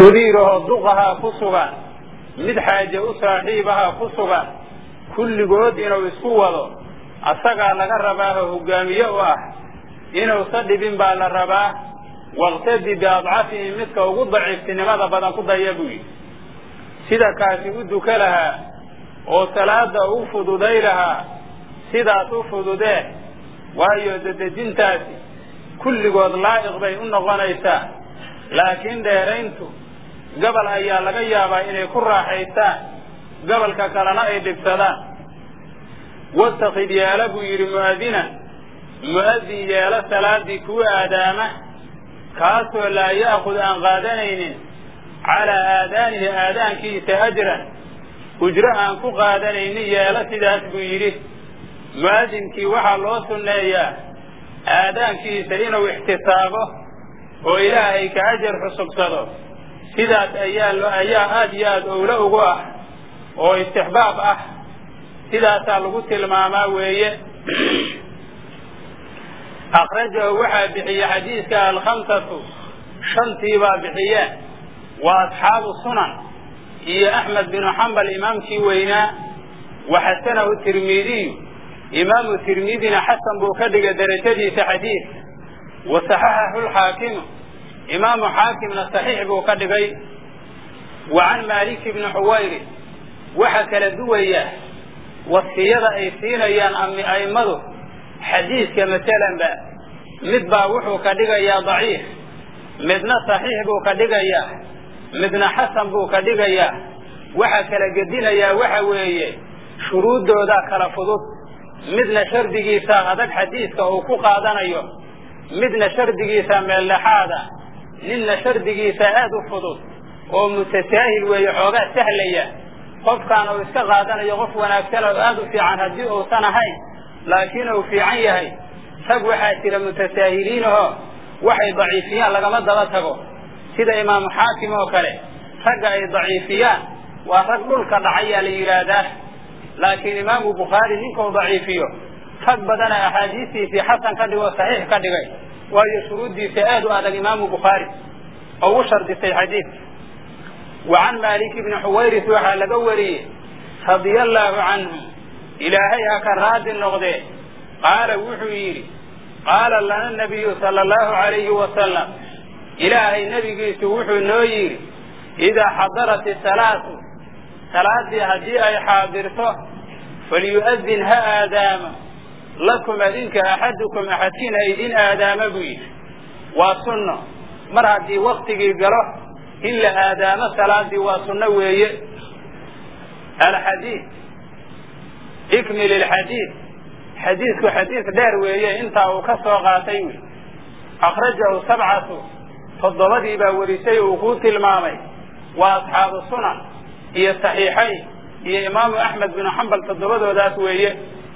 كبيره ضغها كسوغا mid xaaje u saaxiibaha ku sugan kulligood inuu isku wado asaga laga rabaa hogaamiye u ah inuu sadibin baa la rabaa waqtadi biadcafi midka ugu daciiftinimada badan ku dayabuy sida kaasi u dukalaha oo salaada u fududaylaha sidaas u fududee waayo dadajintaasi kulligood laa'iq bay u noqonaysaa laakiin dheerayntu gabal ayaa laga yaabaa inay ku raaxaystaan gabalka kalena ay dhibsadaan wattaqid yaala buu yidhi mu'adin yeela salaadii kuwa aadaama kaasoo laa ya'khud aan qaadanaynin calaa aadaanihi aadaankiisa ajran ujro aan ku qaadanaynin yeela sidaas buu yidhi mu'adinkii waxaa loo sunneeyaa aadaankiisa inuu ixtisaabo oo ilaahay ka ajar xusugsado sidaas ayaa aad iyo aad owla ugu ah oo istixbaab ah sidaasaa lagu tilmaamaa weeye akhrajahu waxaa bixiye xadiiska alkhamsatu shantii baa bixiyeen waa asxaabu sunan iyo axmed binu xambal imaamkii weynaa waxasanahu tirmidiyu imaamu tirmidina xasan buu ka dhigay darajadiisa xadiidka wasaxaxahu lxaakimu imaamu xaakimna saxiix buu ka dhigay wa can maalik ibni xuwayri waxa kala duwaya wasfiyada ay siinayaan a'immadu xadiidka masalanba mid baa wuxuu ka dhigayaa daciif midna saxiix buu ka dhigayaa midna xasan buu ka dhigayaa waxa kala gedinayaa waxa weeye shuruuddooda kala fudud midna shardigiisa adag xadiidka uu ku qaadanayo midna shardigiisa meeldhexaada ninna shardigiisa aad u fudud oo mutasaahil weeye xoogaa sahlaya qofkaan uu iska qaadanayo qof wanaagsan oo aad u fiican haddii uusan ahayn laakiin uu fiican yahay rag waxaa jira mutasaahiliinahoo waxay daciifiyaan lagama daba tago sida imaamu xaakim oo kale ragga ay daciifiyaan waa rag dhulka dhacayaa la yidhaahdaa laakiin imaamu bukhaari ninkuu daciifiyo rag badana axaadiistiisii xasan ka dhigoo saxiix ka dhigay waayo shuruuddiisa aad u adag imaamu bukhaari oo u shardisay xadiidka wa can maalik ibni xuwayris waxaa laga wariyey radia allaahu canhu ilaahay ha ka raadi noqdee qaala wuxuu yidhi qaala lana nabiyu sala allahu calayhi wasalam ilaahay nebigiisu wuxuu noo yidhi idaa xadarat isalaatu salaadii haddii ay xaadirto falyu'adin ha aadaamo lakum adinka axadukum axadkiin ha idin aadaama buu yidhi waa sunno mar haddii waktigii galo in la aadaamo salaadii waa sunno weeye alxadiid ikmil ilxadiid xadiidku xadiid dheer weeye intaa uu ka soo qaatay wy akhrajahu sabcatu toddobadii baa warisay uu kuu tilmaamay waa asxaabu sunan iyo saxiixayn iyo imaamu axmed binu xambal toddobadoodaas weeye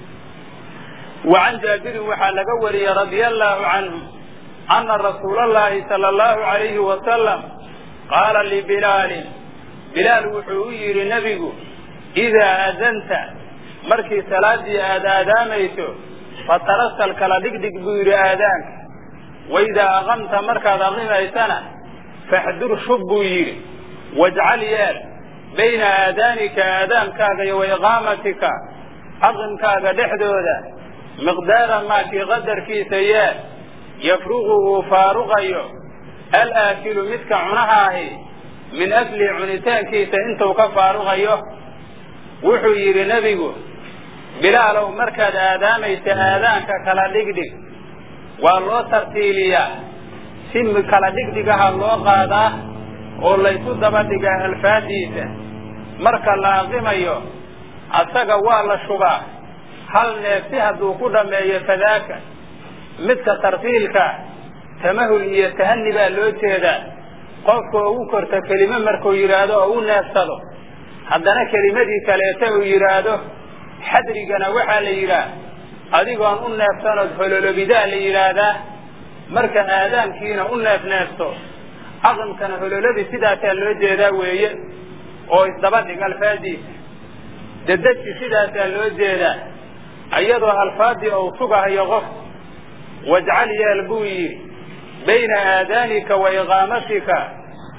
wa can jaabirin waxaa laga wariyey radia allaahu canhu ana rasuula allahi sala allahu calayhi wasalam qaala libilaalin bilaal wuxuu u yidhi nebigu idaa aadanta markii salaadii aad aadaamayso fatarasal kala dhigdhig buu yidhi aadaanka waidaa aqamta markaad aqimaysana faxdur shub buu yidhi wajcal yeel bayna aadaanika aadaankaaga iyo waiqaamatika aqimkaaga dhexdooda miqdaara maakii qadarkiisa yeel yafruqu uu faaruqayo alaakilu midka cunaha ahi min akli cunitaankiisa intuu ka faaruqayo wuxuu yidhi nebigu bilaalow markaad aadaamaysa aadaanka kala dhigdhig waa loo tartiiliyaa si kala dhigdhigaha loo qaadaa oo laysu daba dhigaa alfaadiisa marka la aqimayo asaga waa la shubaa hal neefsi hadduu ku dhammeeyo fadaaka midka tartiilka tamahul iyo tahani baa loo jeedaa qofka ugu korta kelime markuu yidhaahdo oo u neefsado haddana kelimadii kaleeta uu yidhaahdo xadrigana waxaa la yidhaah adigoon u neefsanood hololobidaa la yidhaahdaa marka aadaankiina u neefneefto aqimkana hololobi sidaasaa loo jeedaa weeye oo isdaba dhig alfaadiisa dedeji sidaasaa loo jeedaa iyadoo alfaadii uu sugahayo qof wajcal yeel buu yidhi bayna aadaanika wa iqaamatika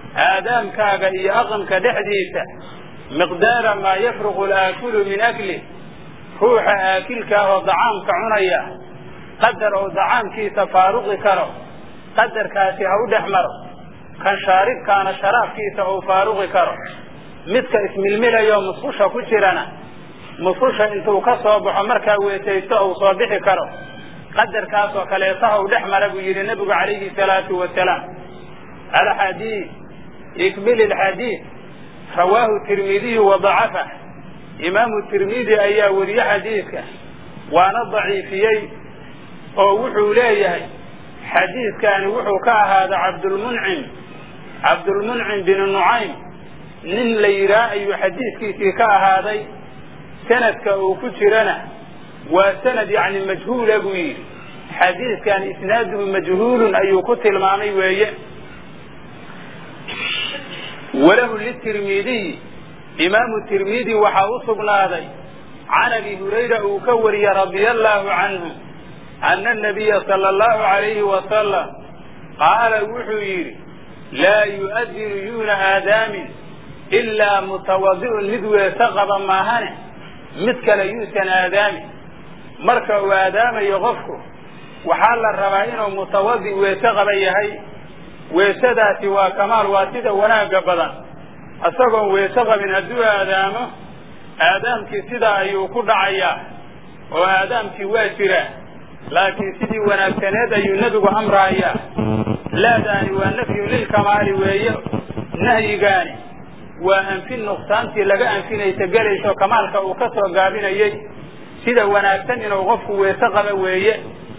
آدام كاغا إيا أغم كدحديسة مقدار ما يفرغ الآكل من أكله روح آكلك وضعام كعنيا قدر وضعام كي تفارغ كرو قدر كاسي هود أحمر كان شارب كان شراب كي أو فارغ كرو مثل اسم الملا يوم مصوشة كتيرنا مصوشة انتو كصوب عمرك ويتيستو أو صابح كرو قدر كاسو كليصه ودحمر بيجي النبي عليه الصلاة والسلام الحديث يكمل الحديث رواه الترمذي وضعفه إمام الترمذي أي وري حديثك وانا ضعيفيي أو وحو ليه حديث كان وحو هذا عبد المنعم بن النعيم من ليرا أي حديث كي هذا سند كوكترنا وسند يعني مجهول أبوي حديث كان إسناده مجهول أي قتل معني ويه وله للترمذي إمام الترمذي وحاوصنا هذا عن أبي هريرة وكوري رضي الله عنه أن النبي صلى الله عليه وسلم قال وحيري لا يؤذن يون آدم إلا متوضئ مدوى سقط ماهنه مثل يوسن آدم مركب آدم يغفه وحال الربعين متوضئ وسقط يهي ويسداتي وكمال واسدة وناقة بدن أصغم ويسغ من الدوى آدام كسيدة يوكود عياه وآدام كواسرة لكن سيدي وناكتناد يندق أمر عياه لا داني والنفي للكمال ويه نهي قاني وأنفي النقصان تلقى أنفي نيتقليش وكمالك وكسر قابين يي سيدة وناكتن وغفه ويسغ ويه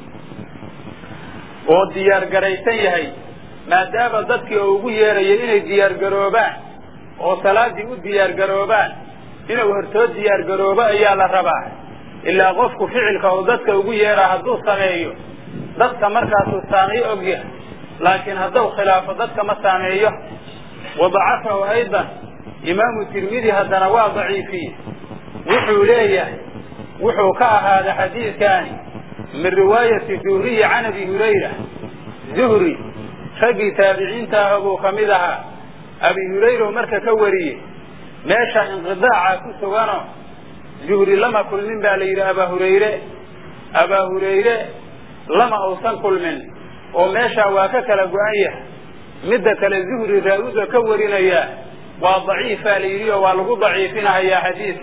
وديار قريتين يهي ما دام ضدك ugu yeeray inay diyaar garoobaan oo salaadii u diyaar garoobaan inuu hortood diyaar garooba ayaa la rabaa ilaa qofku ficilka oo dadka ugu yeeraa haduu sameeyo dadka markaas uu saameeyo ogya laakiin haduu khilaafo dadka ma saameeyo wadacafahu aydan imam tirmidhi hadana waa daciifi wuxuu leeyahay wuxuu ka ahaada xadiiskani min riwaayati zuhri an abi hurayra zuhri رجي تابعين تابو كمدها أبي هريرة مركا كوريه ماشا انقضاع كسوانا جهري لما كل من بالي أبا هريرة لما أوصن كل من وماشا واكك لقعيه مدة للزهري راوزة كورينا إياه وضعيفة ليريه والغو ضعيفين هيا حديثك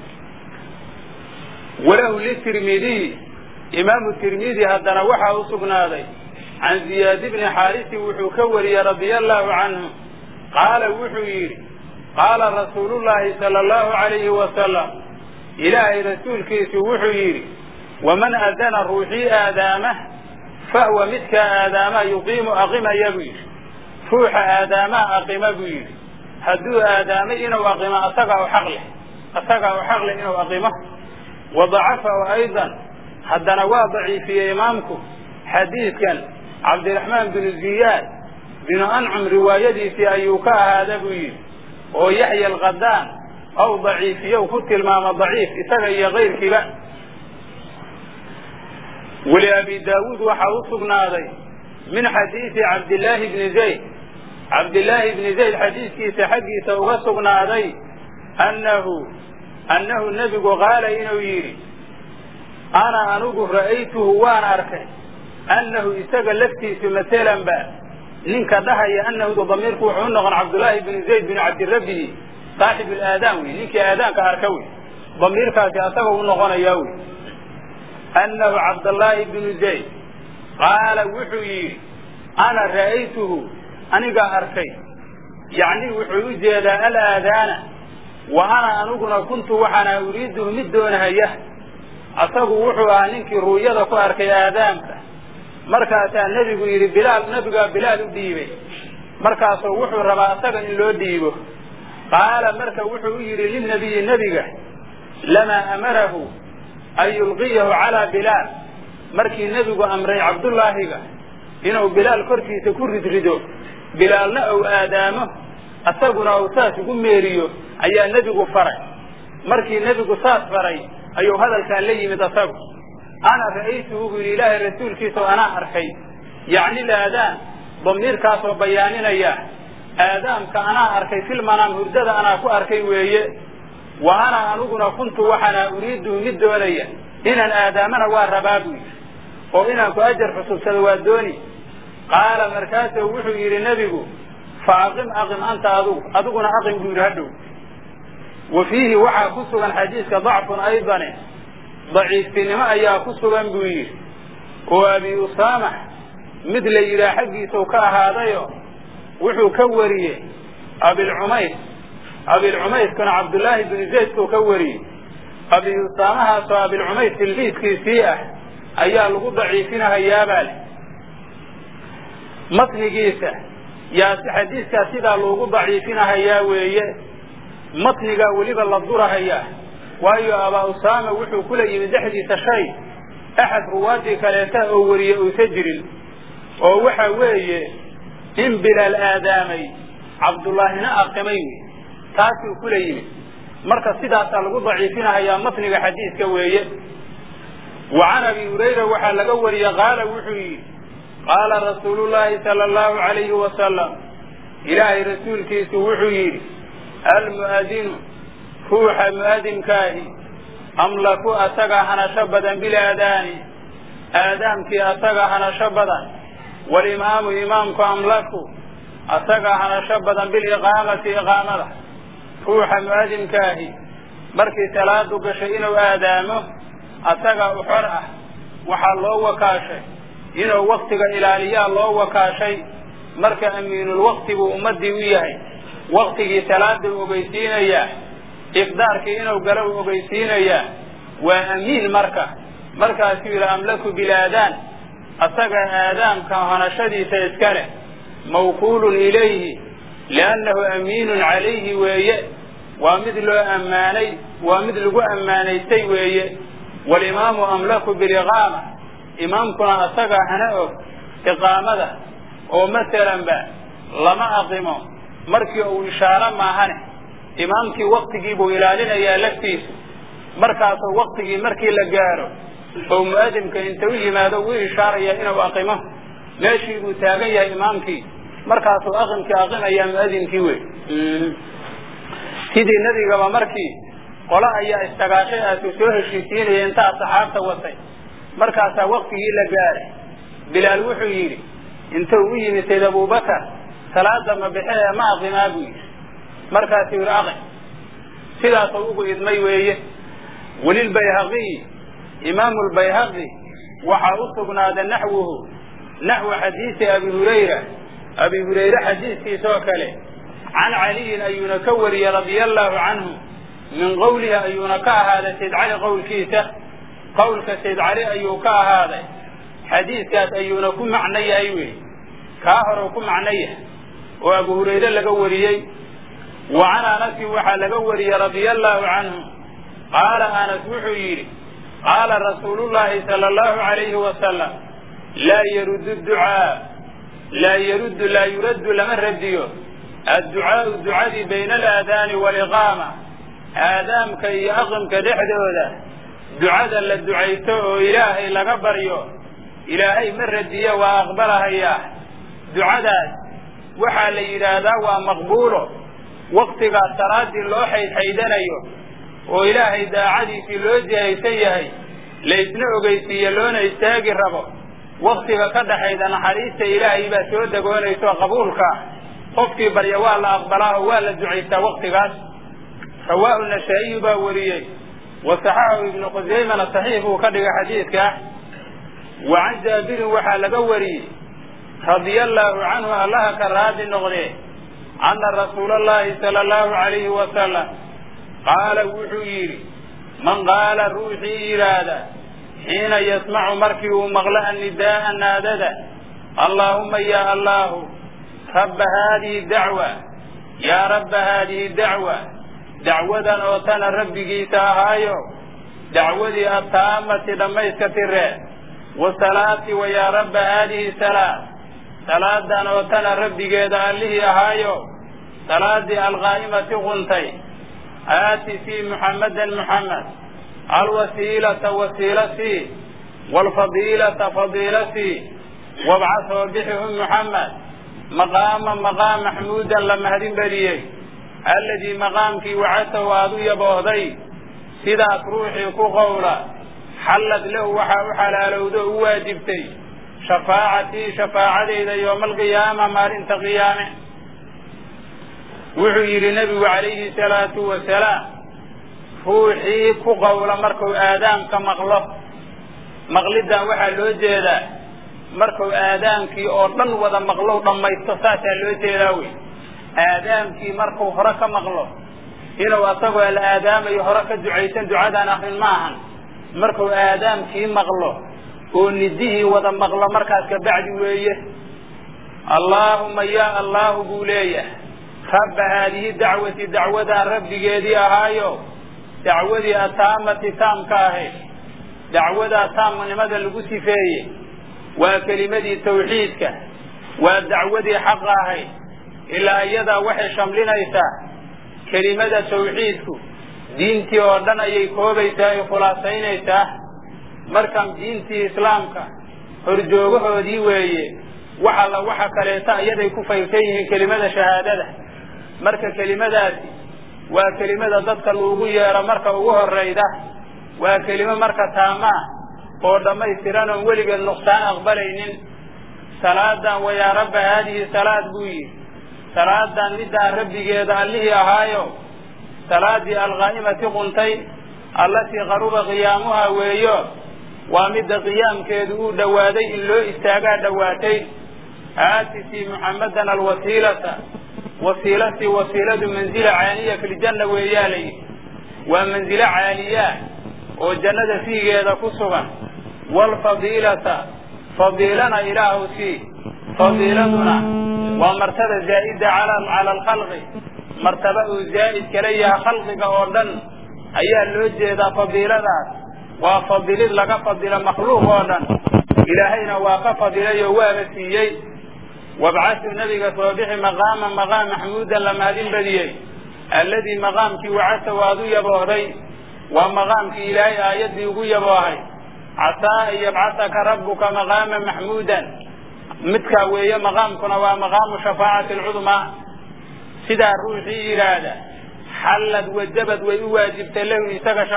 وله للترمذي إمام الترمذي هذا نوحى وصبنا ذي عن زياد بن حارث وحكوري رضي الله عنه قال وحويري قال رسول الله صلى الله عليه وسلم إلهي رسول كيس وحويري ومن أذن روحي آدامه فهو مثك آدامه يقيم أقيم يبير فوح آدامه أقيم بير هدو آدامه إنه أقيم أسقع حقله إنه أقيمه وضعفه أيضا حتى نواضعي في إمامكم حديث كان عبد الرحمن بن زياد بن أنعم روايتي في أيوكا هذا بير ويحيى الغدان أو ضعيف يوكت المام ضعيف إساقي غير كلا ولأبي داود وحوصبنا ذي من حديث عبد الله بن زيد حديث كيس حقي توغصبنا ذي أنه النبي قال إنه يري أنا أنوه رأيته وأنا أركي أنه إساق لفتي في مثلا با ننك دهي أنه ضميرك وعنه عبد الله بن زيد بن عبد الربي صاحب الآداوي ننك آدانك أركوي ضميرك في أساقه ونغن ياوي أنه عبد الله بن زيد قال وحيي أنا رأيته أنك أركي يعني وحيي جيد الآذان وأنا أنقنا كنت وحنا أريده مدون هيه أساقه وحوى ننك رؤيتك أركي آدانك markaasaa nabigu yiri bilaal u dhiibay markaasoo wuxuu rabaa asaga in loo dhiibo qaala marka wuxuu yiri linabiy nabiga lama amarahu ay yulqiyahu ala bilaal markii nabigu amray abdullaahiga inuu bilaal korkiisa ku ridrido bilaalna oo aadaamo asaguna uu saas ugu meeriyo ayaa nabigu faray markii nabigu saas faray ayuu hadalka la yimid asagu أنا رأيته بالله رسول كيسو أنا أركي يعني الآذان ضمير كاسو بياننا إياه aadaamka anaa arkay fil manaam hurdada anaa ku arkay weeye wa ana anuguna kuntu waxana uriidu mid doonaya inaan aadaamana waa rabaa buu yidhi oo inaan ku ajar xusubsado waa dooni qaala markaasuu wuxuu yidhi nebigu fa aqim anta adiguna aqim buu yidhi hadhow wa fiihi waxaa ku sugan xadiiska dacfun aydane daciiftinimo ayaa ku sugan buu yidhi oo abi usaama mid la yidhaah xaggiisau ka ahaadayo wuxuu ka wariyey abilcumayskuna cabdullaahi binu zaydkuu ka wariyey abi usaamahaasoo abilcumays tilmiidkiisii ah ayaa lagu daciifinahayaabaa leh matnigiisa yaa xadiiskaa sidaa loogu daciifinahayaa weeye matnigaa weliba la durahayaa waayo abaa usaama wuxuu kula yimid dhexdiisa shay axad ruwaadii kaleeta oo wariye uusa jirin oo waxa weeye in bilaal aadaamay cabdullaahina aqimay wey taasuu kula yimid marka sidaasaa lagu daciifinahayaa matniga xadiiska weeye wa can abi hurayra waxaa laga wariyey qaala wuxuu yidhi qaala rasuulullaahi sala allahu calayhi wasalam ilaahay rasuulkiisu wuxuu yidhi almu'adinu ruuxa mu'adinkaahi amlaku asagaa hanasho badan bilaadaani aadaamkii asagaa hanasho badan walimaamu imaamku amlaku asagaa hanasho badan biliqaamati iqaamada ruuxa mu'adinkaahi markii salaadu gashay inuu aadaamo asagaa u xor ah waxaa loo wakaashay inuu waktiga ilaaliyaa loo wakaashay marka amiinul wakti buu ummadii u yahay waktigii salaada u ogeysiinayaa iqdaarkii inuu galo u ogeysiinayaa waa amiin markaasuu yidhi amlaku bilaadaan asagaa aadaamka hanashadiisa iska leh mawkuulun ilayhi liannahu amiinun calayhi weeye waa mid loo ammaanay waa mid lagu ammaanaystay weeye walimaamu amlaku biliqaama imaamkuna asagaa hana og iqaamada oo masalanba lama aqimo markii uu ishaaro maahane imaamkii waktigii buu ilaalinayaa laftiisu markaasuu waktigii markii la gaaro oo mu'adimka inta u yimaado u ishaarayaa inuu aqimo meeshii buu taagan yahay imaamkii markaasuu aqimkii aqimayaa mu'adimkii wey sidii nebigaba markii qolo ayaa istagaashay aasuu soo heshiisiinaya intaa saxaabta watay markaasaa waktigii la gaaray bilaal wuxuu yidhi intuu u yimid sayd abubakar salaada ma bixee ma aqimaa buu yidhi markaasuu yidhi aqim sidaasuu ugu idmay weeye welilbayhaqiyi imaamu lbayhaqi waxaa u sugnaaday naxwuhu naxwu xadiisi abi hurayra xadiiskiisoo kale can caliyin ayuuna ka wariyey radia allahu canhu min qawlihi ayuuna ka ahaaday sayd cali qowlkiisa qowlka sayd cali ayuu ka ahaaday xadiiskaas ayuuna ku macno yahay wey kaa horeu ku macno yahay oo abu hurayre laga wariyey wa can anasin waxaa laga wariyey radia allahu canhu qaala anas wuxuu yidhi qaala rasuulullaahi sala allahu calayhi wasalam laa yuraddu lama radiyo adducaau ducadii bayna alaadaani waaliqaama aadaamka iyo aqimka dhexdooda ducada la ducaysto oo ilaahay laga baryo ilaahay ma radiyo waa aqbalahayaa ducadaas waxaa la yidhaahdaa waa maqbuulo waktigaas salaadii loo xaydxaydanayo oo ilaahay daacadiisii loo jihaysan yahay laysna ogeysiiye loona istaagi rabo waktiga ka dhaxayda naxariista ilaahay baa soo degoonayso qabuulka qofkii barya waa la aqbalaa oo waa la ducaystaa waktigaas rawaahu nasaa'iyu baa wariyey wasaxaxahu ibnu khusaymana saxiix buu ka dhigay xadiidka wa can jaabirin waxaa laga wariyey radia allaahu canhu allaha ka raadi noqdee anna rasuulallaahi sala allahu calayhi wasalam qaala wuxuu yidhi man qaala ruuxii yidhaahda xiina yasmacu markii uu maqlo annidaa'a naadada allaahumma yaa allaahu rabba haadihi dacwa yaa rabba haadihi dacwa dacwadan oo tana rabbigiisa ahaayo dacwadii attaamati dhammayska tiree wasalaati wa yaa rabba haadihi salaad salaadan oo tana rabbigeeda allihii ahaayo salaadii alqaa'imati quntay aati sii muxammadan muxammed alwasiilata wasiilasii waalfadiilata fadiilasii wabcasoo bixihum muxammed مقام محمودا لما هدين بريه الذي مقامك وعدته وادو يبوهدي سيدات روحي كقولا حلت له وحلال ودو واجبتي شفاعتي يوم القيامة مالنت قيامه وحي لنبي عليه الصلاة والسلام روحي كقولا مركو آدم كمغلق مغلدا وحلو جيدا مركو آدامكي أردن وذا مغلو لما يتصاتا لو جيداوي آدامكي مركو هرك مغلو إلا وأصبوا الآدام يهرك دعيتين دعادا أخر معهن مركو آدامكي مغلو ونديه وذا مغلو مركز كبعد ويه اللهم يا الله بوليه خب هذه دعوة رب جيدي أهايو دعوة أتامة تام كاهي دعوة تام لماذا لقسي فيه وكلمة توحيدك والدعوة حقها إلا يدا وحي شملنا إيسا كلمة توحيدك دينتي وردنا يكوبيتا خلاصين إيسا مركم دينتي إسلامك هرجوه دي ويه وحلا وحكا ليتا يدا كفيتيه كلمة شهادة مركا كلمة داتي وكلمة ضدك الوغية مركا وغوه الرئيدة وكلمة مركا تاما ودما يستران ولق النقصان أقبلين صلاة ويا رب هذه صلاة بوي صلاة ندى ربي جيدا اللي أهايو صلاة الغائمة قنتي التي غروب قيامها ويو ومد قيام كيدو دوادي اللو استاقا دواتي آتسي محمدنا الوسيلة وسيلة منزلة عالية في الجنة ويالي ومنزلة عالية والجنة فيه هذا كسبا والفضيلة فضيلنا إله فيه فضيلتنا ومرتبة زائدة على الخلق مرتبة زائد كليها خلقك أوردن أيها الوجه إذا فضيلة وفضيل لك فضيل مخلوق أوردن إلهينا وقفض إليه وابسيي وابعث النبي صبيح مقام محمودا لما هدين بديي الذي مقامك وعث وادو يبوهدي ومقامك إلهي آيات يقول يبوهي عسى أن يبعثك ربك مقاما محمودا متك ويا مقامكنا ومقام شفاعة العظمى سدى الروحي إرادة حلت وجبت وواجبت له إساق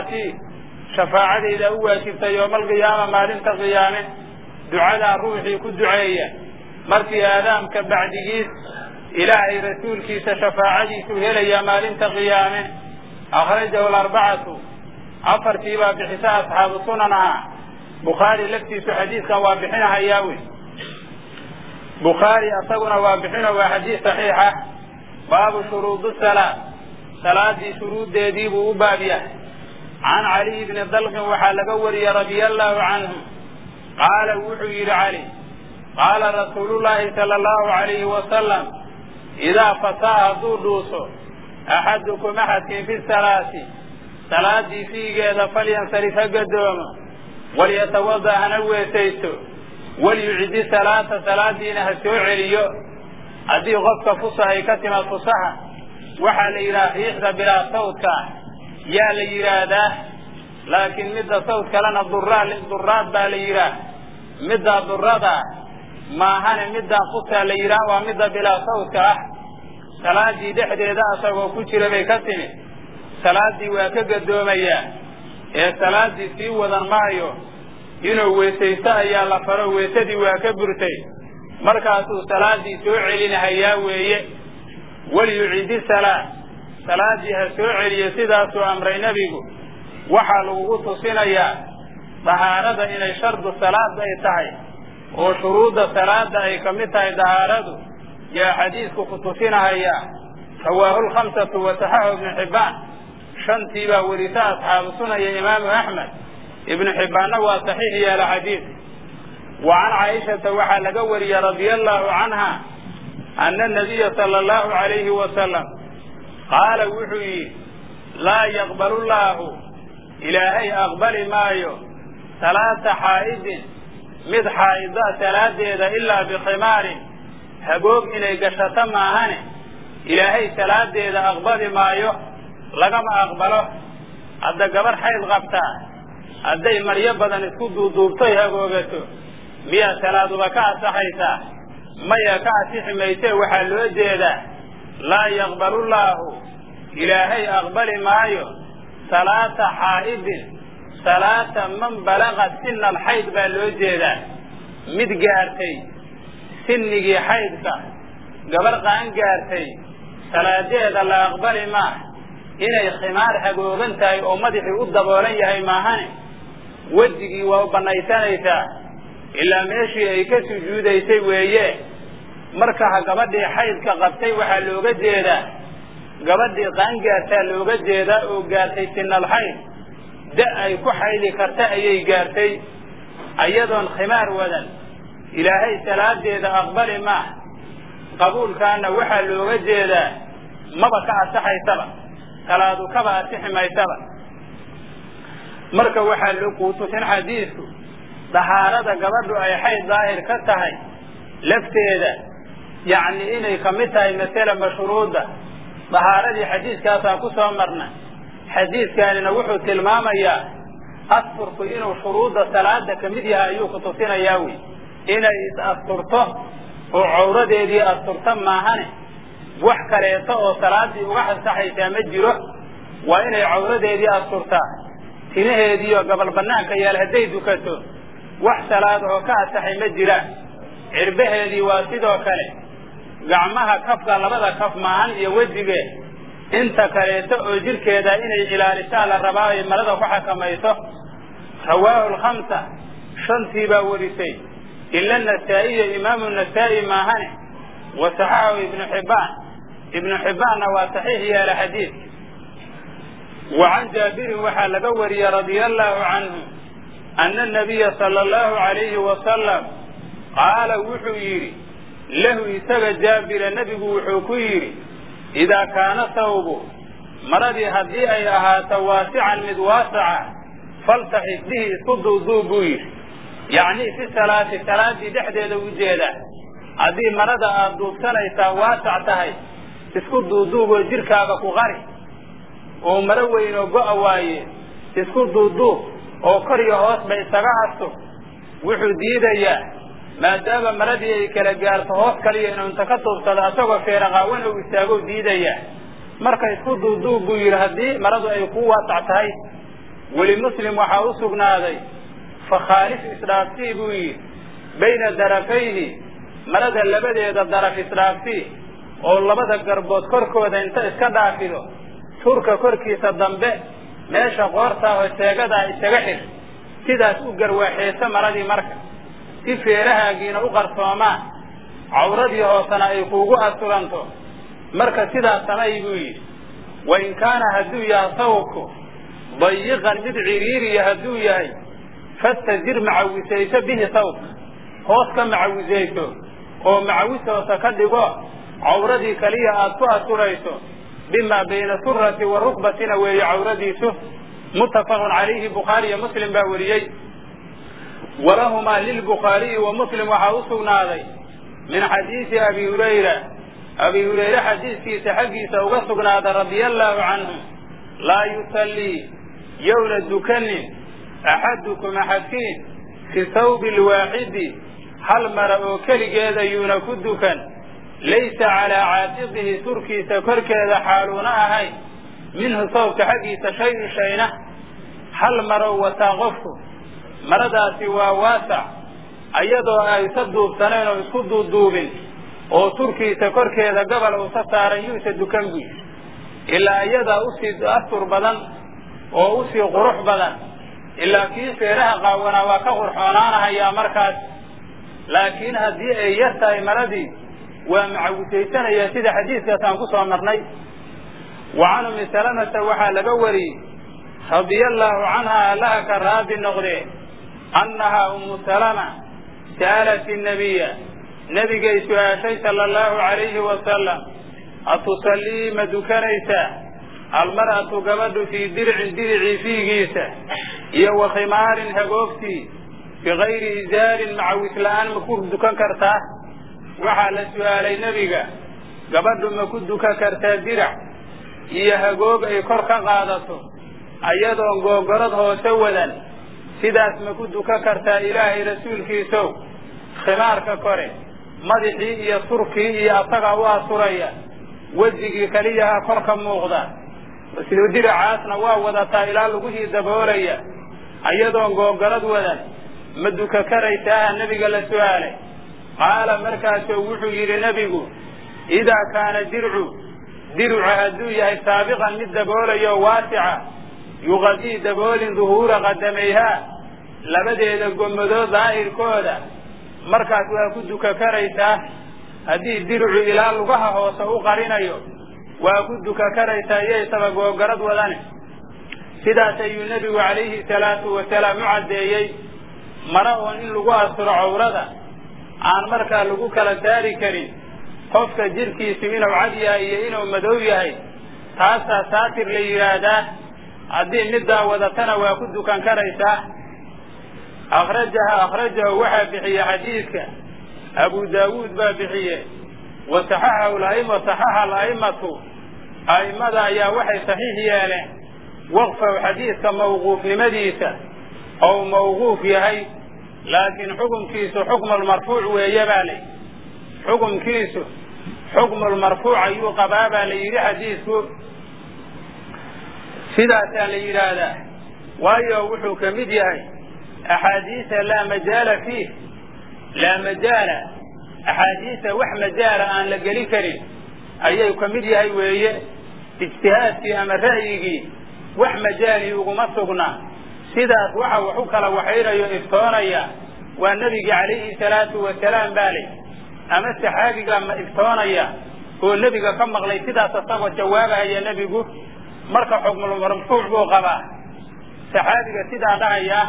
شفاعتي إذا واجبت يوم القيامة ما لنت قيامه دعاء الروحي كدعية مركي آدم كبعد جيس إلهي رسولك سشفاعتي سهل ما لنت قيامه أخرجه الأربعة أفرتيبا بحساء أصحاب سننها بخاري لفتي حديثا وابحنا هياوي بخاري أصغنا وابحنا وحديث صحيحة باب شروط الصلاة صلاة شروط ديديب وبابية عن علي بن الضلق وحالقوري رضي الله عنه قال وحي علي قال رسول الله صلى الله عليه وسلم إذا فتاه دوسو أحدكم أحد في الصلاة صلاة في هذا فلينصرف قدومه وليتوضأ نويسيته وليعد صلاة دينها سوعليو أدي غفك فصحى كتم فصحى وحال إله يحدى بلا صوت يا ليراده لكن مدى صوت لنا الضرات باليراه مدى الضرات ما هن مدى فصحى ليراه ومدى بلا صوت صلاة دي دحدي ذا أصغو كتير بكتمه صلاة دي وكقدومية صلاة دي سيوة مايو إنه ويسيسا يا لفرو ويسدي وكبرتي مركاتو صلاة دي سوعلين هياوية وليعيد صلاة دي هسوعلي سيداسو أمري نبيكو وحالو تصينيا طهارة إلى شرط الصلاة دي تحي وشروط الصلاة دي كمتها دهارة يا حديثك خطوصينها هيا رواه الخمسة وصححه ابن حبان شنتي ورثاء أصحاب السنة يا إمام أحمد ابن حبان هو صحيح يا الحديث وعن عائشة وحلقوري رضي الله عنها أن النبي صلى الله عليه وسلم قال وحي لا يقبل الله إلهي أقبل مايو ثلاث حائد مد حائضة ثلاثة إلا بخمار هبوب إلي قشة معهن إلهي ثلاثة أقبل مايو لقم أقبله أدى قبر حيث غبتا أدى مريب بدن اسكدو دوبتي هبوبتو مية ثلاث بكاء صحيثا ما يكاسح ميته وحلو جيدا لا يقبل الله إلهي أقبل مايو صلاة حائد صلاة من بلغت سن الحيض بلو جيدا مدقارتي سنجي حيضك قبل قان قارتي صلاة جيدا لا أقبل ماه إني خمار حقوقنتاي أو مدحي أدبولي هاي ماهاني وجهي وبنيتانيتا إلا ماشي أي كسجوديتي وياه marka gabadhii xaydka qabtay waxa looga jeedaa gabadhii qaan gaartay looga jeedaa oo gaartay sinal xayd da ay ku xayli karta ayay gaartay ayadoon khimaar wadan ilaahay salaadeeda aqbali ma qabuulkaana waxa looga jeedaa maba ka asaxaysaba salaadu kaba asaxmaysaba marka waxa loo quutusin xadiisku dahaarada gabadhu ay xayd daahir ka tahay lafteeda يعني إني كمتها مثلا مشروطة طهارة حديث كاسا كسا مرنا حديث كان نوحو تلماما يا أصفر إنه شروط صلاة كمدها أيوك تصين ياوي إني أصفرته وعورة دي أصفرته معهاني وحكا ليطاو صلاة وواحد صحي تامجره وإني عورة دي أصفرته تنهي دي قبل بناك يا الهدي دكتو وح صلاة وكا صحي مجره cirbaheedii waa sidoo kale gacmaha kafka labada kaf maahan iyo wajiga inta kaleeto oo jirkeeda inay ilaalisaa la rabaa ay marada ku xakamayso rawaahu al-khamsa shantii baa warisay illa an-nasaa'i imam an-nasaa'i maahan wa sahahu ibn hibban wa sahih ya al-hadith wa an jabir wa halaga wariya radiyallahu anhu anna an-nabiy sallallahu alayhi wa sallam قال وحيري له يسجى جابر النبي وحكيري إذا كان ثوبه مرضي هدي أيها واسعا مدواسعا فالتحق به صدو ذوبوير يعني في الصلاة دحدة وجيدة هذه مرض أبدو سنة واسع تهي تسكدو ذوب وجركا بكو غري ومروين وقعواي تسكدو ذوب وقري هوس بيساقعته وحديد إياه ما دام مرضي أي كلا جارت هوس كلي إنه انتكتب صلاته في رغاون ويستاجو ديديا مركز يسكت ذوب ويرهدي مرض أي قوة تعتهي ولمسلم وحاوسه بنادي فخالف إسرافي بوي بين الدرفين مرض اللبد يدا الدرف إسرافي أو اللبد القربوت كركو إذا انت اسكدا فيه ترك كركي صدنبه ماشا غورتا وستاجدا استجحر كده سوقر وحيسة مرضي مركز si feerahaagina u qarsoomaan cawradii hoosana ay kuugu asuranto marka sidaas samay buu yidhi wain kaana hadduu yahay sawbku dayiqan mid ciriiriya hadduu yahay fastajir macawisayso bihi sawbka hoos ka macawisayso oo macawisoosa ka dhigo cawradii kaliya aad ku asurayso bima bayna surati wa rukbatina weeye cawradiisu muttafaqun calayhi bukhaari iyo muslim baa wariyey ولهما للبخاري ومسلم وحاوسنا ذي من حديث أبي هريرة حديث في سحقي سوغسقنا رضي الله عنه لا يصلي يولد دكن أحدكم أحدين في ثوب الواحد هل مرأو كالجاد ينكدكن ليس على عاتقه تركي سكرك ذا حالنا هاي منه ثوب حقي شينه هل مرأو وتاغفه مرضاتي وواسع أيضا يسدوا بسنين ويسكدوا الدوبين أو تركي تكركي إذا قبل وستار يوسد كنبي إلا أيضا أسد أثر بدن أو أسي غرح بدن إلا كيف يرها قاونا وكغر حونانا هيا مركز لكن هذه أيضا مرضي ومعوسيتنا يسيد حديث يتنقص ومرني وعن من سلامة وحال قوري رضي الله عنها لها كرهاب النغري أنها سلمة سألت النبي نبي سؤاشي صلى الله عليه وسلم أتصلي مدكنيسا المرأة قبض في درع في جيسة يو خمار هقوفتي في غير إزار مع وسلان مكور دكان كرتا وحال سؤالي نبي قبض مكور دكان كرتا درع يهقوب أي كركا قادته أيضا قوقرض هو سودا سيداس مكود ككرتا إلهي رسول كيسو خمار ككوري madaxii iyo surkii iyo asaga u asuraya wejigii kaliyaha kor ka muuqda diracaasna waa wadataa ilaa lugihii daboolaya ayadoon googolad wadan ma duka karaysaa nebiga la su'aalay qaala markaasuu wuxuu yidhi nebigu idaa kaana dircu hadduu yahay saabiqan mid daboolayo waasica yuqadii daboolin duhuura qadamayhaa labadeeda gomadood daahirkooda markaas waa ku duka karaysaa haddii dircu ilaa lugaha hoose u qarinayo waa ku duka karaysaa iyaysaba googolad wadane sidaas ayuu nebigu calayhi salaatu wasalaam u caddeeyey mara oon in lagu asturo cawrada aan markaa lagu kala saari karin qofka jirkiisu inuu cad yahay iyo inuu madow yahay taasaa saatir la yidhaahdaa haddii middaa wadatana waa ku dukan karaysaa akhrajahu waxaa bixiye xadiidka abu daawuud baa bixiye saxaxa ala'imatu a'immada ayaa waxay saxiix yeeleen waqfahu xadiidka mawquufnimadiisa ou mawquuf yahay laakiin xukumkiisu xukmulmarfuuc weeye baa la yidhi xukumkiisu xukmulmarfuuc ayuu qabaa baa la yidhi xadiidku sidaasaa la yidhaahdaa waayo wuxuu ka mid yahay axaadiisa laa majaala axaadiisa wax majaala aan la geli karin ayuu ka mid yahay weeye ijtihaadkii ama ra'yigii wax majaali uguma sugnaa sidaas waxa wax u kala waxaynayo iftoonaya waa nebigi calayhi salaatu wasalaam baa lay ama saxaabiga ma iftoonaya oo nebiga ka maqlay sidaas asagoo jawaabahaya nebigu marka xukmulmarfuuc buu qabaa saxaabiga sidaa dhahaya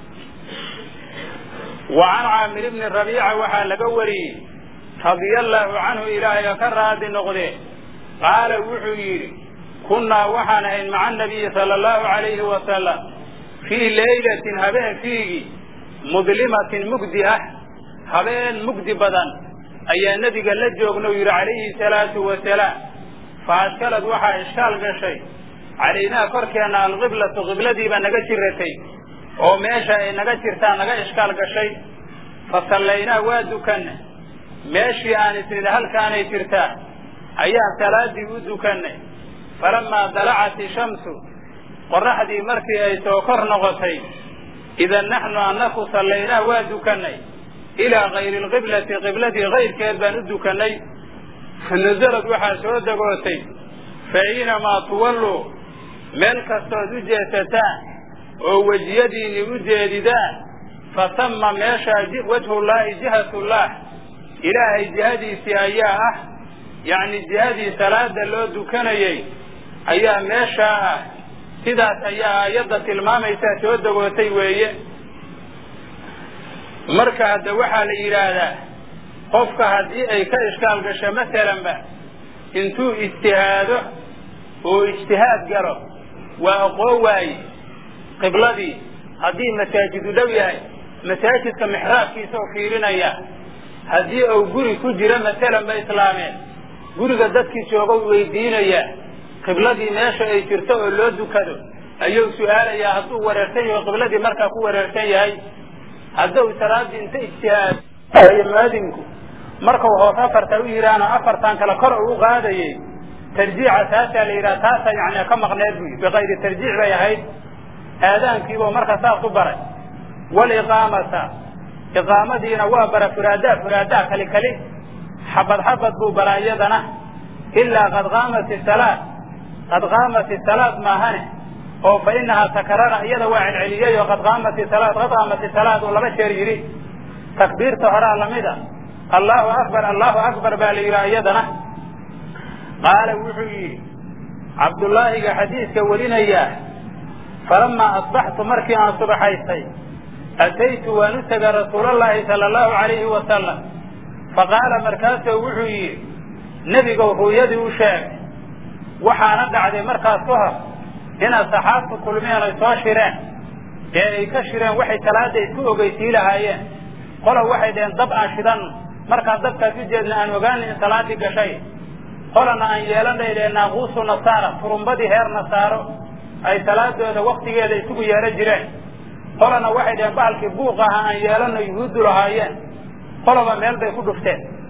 wa can caamir ibni rabiica waxaa laga wariyey radia allaahu canhu ilaahay ka raadi noqdee qaala wuxuu yidhi kunnaa waxaan ahayn maca anabiyi sala allahu calayhi wasalam fii laylatin habeen fiigii mudlimatin mugdi ah habeen mugdi badan ayaa nebiga la joogna u yidhi calayhi salaatu wasalaam fa ashkalad waxaa ishkaal gashay calaynaa korkeenna alqiblatu qibladiiba naga jiratay oo meesha ay naga jirtaa naga ishkaal gashay fa sallaynaa waa dukanna meeshii aan isnidhi halkaanay jirtaa ayaan salaadii u dukannay falamaa dalacat ishamsu qorraxdii markii ay soo kor noqotay idan naxnu annaku sallaynaa waa dukannay ilaa kayri alqiblati qibladii kayrkeed baan u dukannay fa nasalad waxaa soo dagootay fa aynamaa tuwalluu meel kastood u jeesataan oo wejiyadiinni u jeedidaan fa tamma meeshaa wajhullaahi jihatullah ilaahay jihadiisii ayaa ah yacni jihadii salaada loo dukanayay ayaa meeshaa ah sidaas ayaa aayadda tilmaamaysaa soo dagootay weeye marka hadda waxaa la yidhaahdaa qofka haddii ay ka ishkaal gasho masalanba intuu ijtihaado oo ijtihaad galo waa aqoon waaye qibladii haddii masaajidu dhow yahay masaajidka mixraabkiisa oo fiirinaya haddii uu guri ku jiro masalanba islaameen guriga dadkii jooga u weydiinaya qibladii meesha ay jirto oo loo dukado ayuu su'aalayaa hadduu wareersan yaho qibladii markaa ku wareersan yahay hadduu salaadii inta ijtihaad muadinku markau hoos afarta u yidhaahna afartan kale kor u qaadayay tarjiica taasaa la yidhaha taasa yani ka maqneed buy bikayri tarjiic bay ahayd aadaankiibuu marka saas u baray waliqaamata iqaamadiina waa bara furaadaa kali xabad buu baraa iyadana ilaa qad qaamat isalaad maahane oo fa inahaa takarara iyada waa celceliyey oo qad qaamat isalaad uu laba jeer yidhi takbiirta horaa lamida allahu akbar baa la yidhaha iyadana qaala wuxuu yidhi cabdullaahiga xadiidka warinayaa falamaa asbaxtu markii aan subaxaystay ataytu waan u tegay rasuulallaahi sala allahu calayhi wasalam faqaala markaasuu wuxuu yidhi nebigow ru'yadii u sheegay waxaana dhacday markaas ka hor inaad saxaabtu kulmeen ay soo shireen ee ay ka shireen waxay salaada isku ogeysii lahaayeen qola waxay dhaheen dab aan shidanno markaan dabkaas u jeedna aan ogaana in salaadii gashay qolana aan yeelanay dhaheen naaquusu nasaara turumbadii heer nasaaro ay salaadooda waktigeeda isugu yeeran jireen qolana waxay dhaheen bahalkii buuq aha aan yeelano yuhuuddu lahaayeen qoloba meel bay ku dhufteen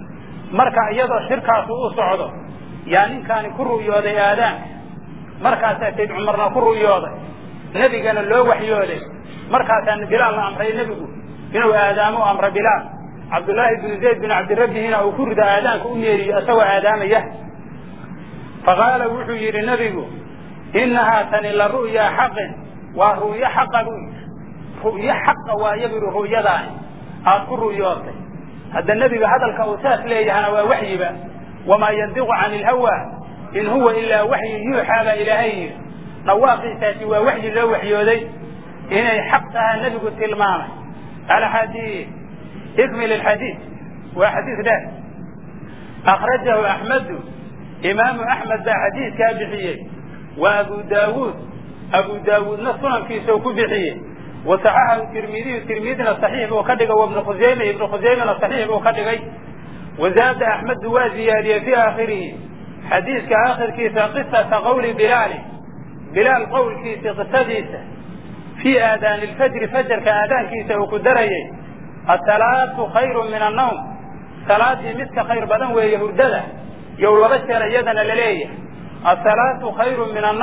marka iyadoo shirkaas uu socdo yaa ninkaani ku ru'yooday aadaanka markaasaa sayd cumarna ku ru'yooday nebigana loo waxyooday markaasaa bilaal la amray nebigu inuu aadaamo amra bilaal cabdullaahi bnu zayd bin cabdirabbihina uu ku rida aadaanka u yeeriyo isagoo aadaamaya faqaala wuxuu yidhi nebigu innahaa tani la ru'yaa xaqin waa ru'yo xaqa buu yidhi ru'yo xaqa waayo buu yidhi ru'yadaani aad ku ru'yootay hadda nebiga hadalka uu saas leeyahana waa waxyiba wamaa yandiqu cani ilhawa in huwa ilaa waxyi yuuxaa baa ilaahay yidhi dhawaaqiisaasi waa waxyi loo waxyooday inay xaq tahaa nebigu tilmaamay alxadiid ikmil alxadiid waa xadiis dheer akhrajahu axmedu imaamu axmed baa xadiidkaa bixiyey wa abu daawuudna sunankiisau ku bixiyey wasaxaxahu tirmidiyu tirmidina saxiix buu ka dhigay wabnu khusayme ibnu khusaymena saxiix buu ka dhigay wazaada axmedu waa ziyaadiyey fii aakhirihi xadiidka aakhirkiisa qisata qawli bilaal qowlkiisa qisadiisa fii aadaani lfajri fajarka aadaankiisa uu ku darayay asalaatu khayru min annawm salaadii mid ka khayr badan weeye hurdada yow laba jeer iyadana la leeyahay asalaatu khayru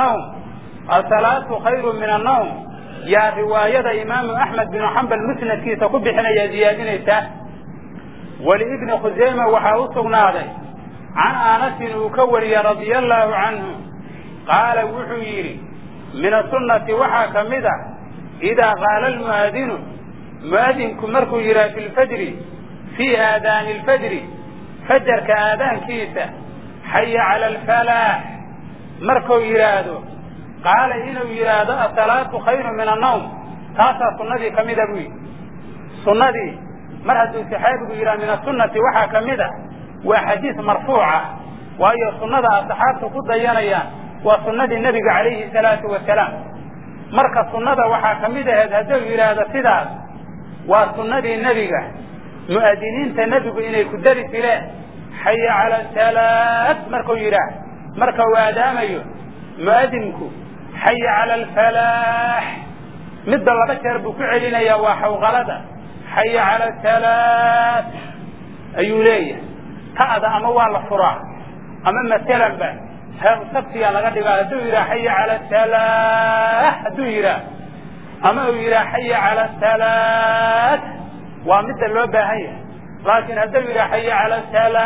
min annawm yaa riwaayada imaamu axmed binu xambal musnadkiisa ku bixinayaa ziyaadinaysaa waliibni khusayma waxaa u sugnaaday can anasin uu ka wariyey radia allaahu canhu qaala wuxuu yidhi min asunnati waxaa ka mid ah idaa qaala almu'aadinu mu'adinku markuu yidhaha fi lfajri fii aadaani alfajri fajarka aadaankiisa xaya cala alfalaax markuu yidhaahdo qaala inuu yidhaahdo asalaatu khayru min annawm taasaa sunnadii ka mida buu yidhi sunnadii mar hadduu saxaabigu yidhaha min asunnati waxaa ka mid a waa xadiis marfuuca waayo sunnada asxaabtu ku dayanayaan waa sunnadii nebiga calayhi salaatu wasalaam marka sunnada waxaa ka mid ahayd hadduu yidhaahdo sidaas waa sunnadii nebiga mu'adiniinta nebigu inay ku dari jireen xaya cala asalaat markuu yidhaah marka uu aadaamayo mu'adinku xaya cala alfalaax midda laba jeer buu ku celinayaa waa xawqalada xaya cala asalaat ayuu leeyahay ta'da ama waa la furaa ama masalan ba sabtiyaa laga dhigaa hadduu yidhaha xaya cala asalaah hadduu yidhaah ama uu yidhaha xaya cala asalaat waa midda loo baahan yahay laakiin hadduu yidhaha xaya cala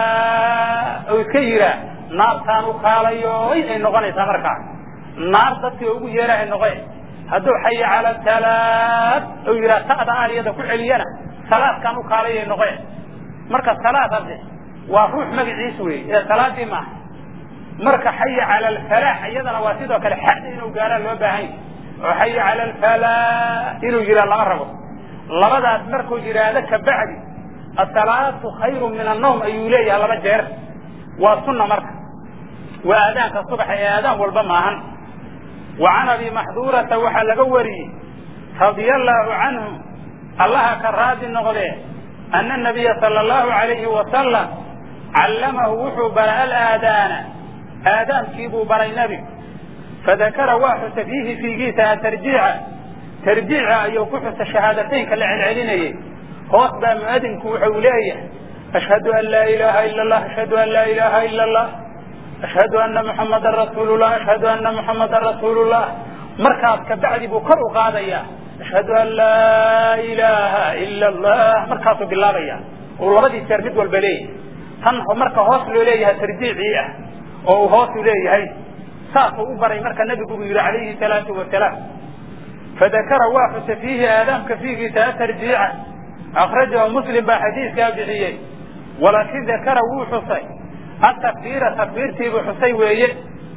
asalaa uu iska yidhaah naartaan u kaalayo ay noqonaysaa markaas naar dadkii ugu yeerahay noqe hadduu xaya cala asalaat uu yidhaha ta'da aaliyada ku celiyana salaadkaan u kaalayay noqe marka salaad hadde waa ruux magaciis wey ee salaadii maaha marka xaya cala alfalaax iyadana waa sidoo kale xada inuu gaaraan loo baahan yahay oo xaya cala alfalaax inuu yidhaha lama rabo labadaas markuu yidhaahdo kabacdi asalaatu khayru min annawm ayuu leeyahay laba jeer waa sunna marka waa aadaanka subaxa ee aadaan walba maahan wa can abi maxduurata waxaa laga wariyey radia allaahu canhu allaha ka raadi noqdee ana nabiya sala allahu alayhi wasalam callamahu wuxuu baray alaadaana aadaamkiibuu baray nebigu fadakara waa xusa fiihi fiigiisa tarjiica ayuu ku xusa shahaadateynka la celcelinayay hoos baa mu'adinku wuxuu leeyahay ashhadu an laa ilaaha ila allah ashhadu an laa ilaaha ila allah ashhadu anna muxammadan rasuulullah ashhadu anna muxammadan rasuulullah markaas kabacdi buu kor u qaadayaa ashhadu an laa ilaaha ila allah markaasuu bilaabaya uu labadii jeer mid walba leeyahay tan marka hoos loo leeyahay tarjiicii ah oo uu hoosu leeyahay saasuu u baray marka nebigu buu yidhi calayhi salaatu wasalaam fadakara waa xusa fiihi aadaamka fiigiisa atarjiica akhrajahu muslim baa xadiiskaa bixiyey walaakin dakara wuu xusay atakbiira takbiirtiibuu xusay weeye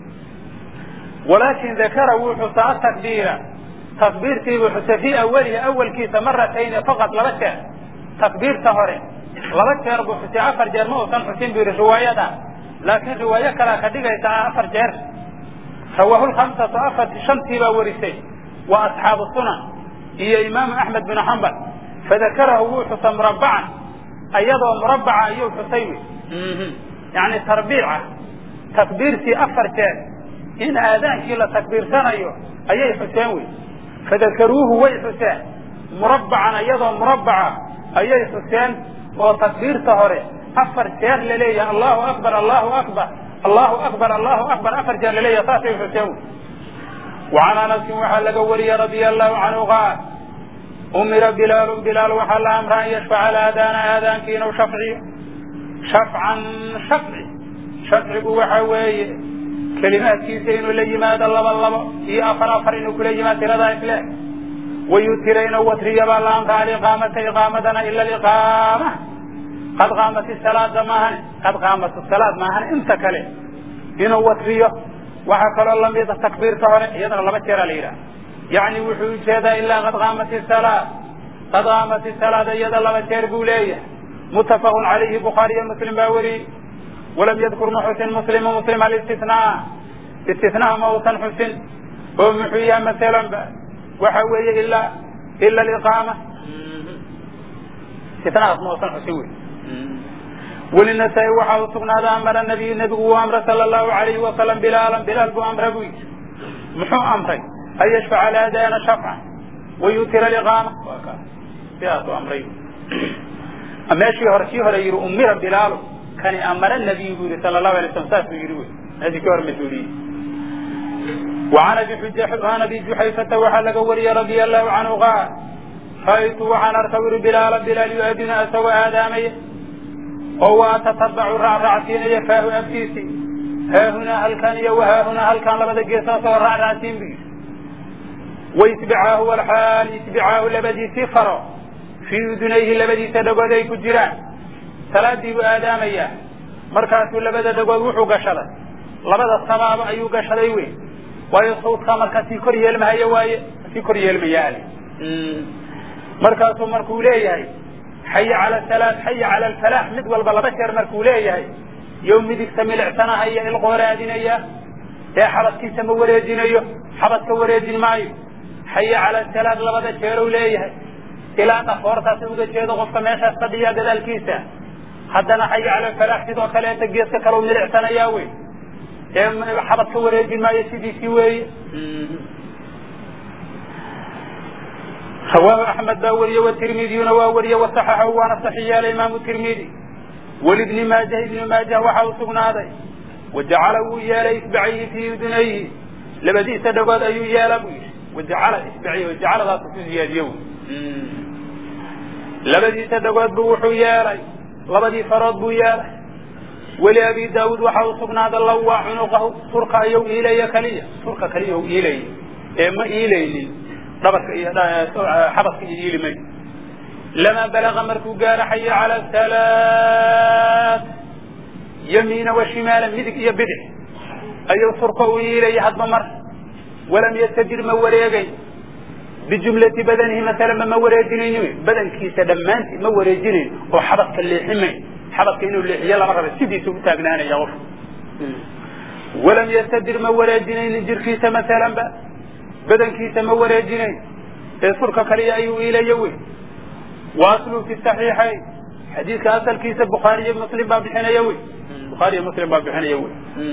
walaakin dakara wuu xusa atakbiira takbiirtiibuu xusay fii awalihi awalkiisa maratayni faqad laba jeer takbiirta hore laba jeer buu xusay afar jeer ma uusan xusin buu yidhi riwaayada laakiin riwaayo kalea ka dhigaysa afar jeer rawaahu lkhamsatu shantii baa warisay waa asxaabu sunan iyo imaamu axmed binu xambal fadakarahu wuu xusa murabbacan ayadoo murabbaca ayuu xusay wy yani tarbiica takbiirtii afar jeer in aadaankii la takbiirsanayo ayay xuseen wey fadakaruuhu way xuseen murabbacan ayadoo murabbaca ayay xuseen oo takbiirta hore أفر شير لليه الله أكبر الله أكبر الله أكبر الله أكبر أفر شير لليه صاحب الفتاوي. وعن أنس وحل قوري رضي الله عنه قال أمر بلال وحل أمر أن يشفع الآذان آذان كينو شفعا شفعي وحوي كلمات كيسين لي ماذا الله في آخر إنه كل ما ترى ذلك ويترين وتري بالله تعالى إقامتنا إلا الإقامة قد قامت الصلاة معهن انت كله إنه وتريه وحكى الله بيت التكبير طهر يدر الله بتشير ليرا يعني وحوج هذا إلا قد قامت الصلاة يدر الله بتشير بوليه متفق عليه بخاري ومسلم باوري ولم يذكر محسن مسلم الاستثناء موتا حسن ومحيا مثلا وحوي إلا الإقامة استثناء موتا حسن وللنساء وحاوصقنا هذا أمر النبي وأمر صلى الله عليه وسلم بلال بأمر أبوي محو أمري أن يشفع الأذان شفعا ويؤثر الإقامة فيها أمرين أما شهر يرو أمر بلال كان أمر النبي صلى الله عليه وسلم يروي هذه كور مسؤولية. وعن أبي جحيفة وحل قوري رضي الله عنه قال خيط وعن أرتور بلال يؤذن أسوى آدامي وهو أتتبع الرعرعتين يفاه أبكيسي ها هنا هل كان وها هنا هل كان لبدا قيساس والرعرعتين بيس ويتبعاه والحال يتبعاه لبدي سفر في أذنيه لبدي تدقودي كجران ثلاثي وآدامية مركات لبدا دقود وحو قشلت لبدا السمام أيو قشليوي ويصوت مركات في كريه المهي في كريه الميالي مركات مركوليه حي على الثلاث حي على الفلاح مدول بالبشر مركوليه يوم مدك سميل سنة هي القرادينية يا حبس كيس موريدينية حبس كوريدين ماي حي على الثلاث لبدا شيرو ليه إلى تفورتا سوق جيدو قفك ماشا استديا قدال كيسا حدنا حي على الفلاح تدو كليتا جيسك كلو ملع سنة ياوي حبس كوريدين ماي سيدي سيوي رواه أحمد باوري والترمذي ونواوري وصححه وانا صحيح الإمام الترمذي ولابن ماجه وحاوصقنا هذا وجعله يا إصبعيه في أذنيه لبدي صدقات أيو يا لبويش وجعل إصبعيه وجعل ذات في اليوم لبدي صدقات بوحو يا لي لبدي فرض بو يا لي ولأبي داود وحاوصقنا هذا الله عنقه سرق أيو إلي كلية سرق كليه إلي إما إلي حبس إلي مي لما بلغ مركو قال حي على الثلاث يمين وشمالا مدك يبدح أيو سرقه إلي حد مر ولم يستجر موريقي بجملة بدنه مثلا موريجنين بدن كيسة دمانتي موريجنين وحبس اللي حمي حبس إنه اللي يلا مرة سيدي سبتاقنانا يا غف ولم يستجر موريجنين جر كيسة مثلا بدن كيسة موريجنين سرقه كلي أيو إلي يوي واصلوا في الصحيحين حديث كأصل كيس البخاري ومسلم باب حين يوي بخاري ومسلم باب حين يوي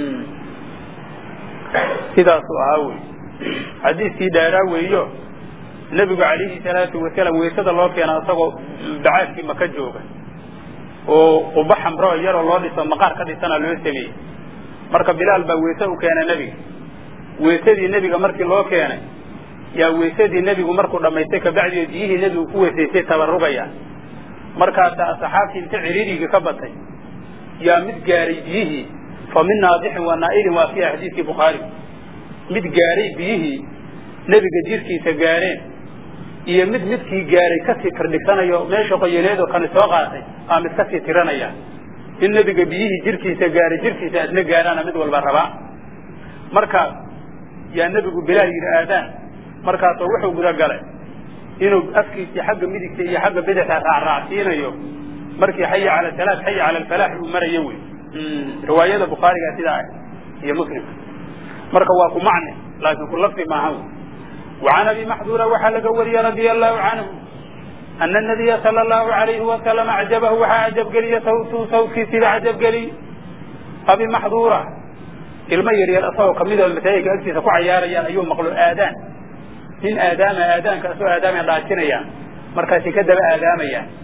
كذا سؤال حديث في داراوي يو النبي عليه الصلاة والسلام ويسد الله كان أصابه دعاء في مكة جوبا وبحم رأي يرى الله لسا مقار كذي سنة لوسمي مركب بلال بويسه كان نبي ويسدي النبي مركب الله كان يا ويسدي النبي ومركو لما يتك بعد يجيه النبي وقوة سيسي تبرغيا مركا صحابي تعريري كبطي يا متجاري بيه فمن ناضح ونائل وفي حديث بخاري متجاري بيه نبي قدير كي تجارين يا متكي جاري كسي كردكتنا يو ماشي قينيدو كان سوقاتي قام كسي تيرانا يا النبي بيه جيركي تجاري جيركي تأذن جارانا مدول بربا مركا يا نبي بلال يرادان مركا طوحوا قد قال إنه أفكي حق مدك حق بدأ رعسين يوم مركي حي على الثلاث حي على الفلاح ومر يوي رواية البخاري قاتلة هي مسلم مركا واكو معنى لكن كل لفظ ما هو. وعن أبي محذورة وحل قوري رضي الله عنه أن النبي صلى الله عليه وسلم أعجبه وعجب قلي صوت في سيد عجب قلي أبي محذورة المير يلأصوه كميدة المتايك أكسي سكو عياريا أيوم مقلو آدان من آدام كأسو آدام يضاعتنا مركز كدب آداميا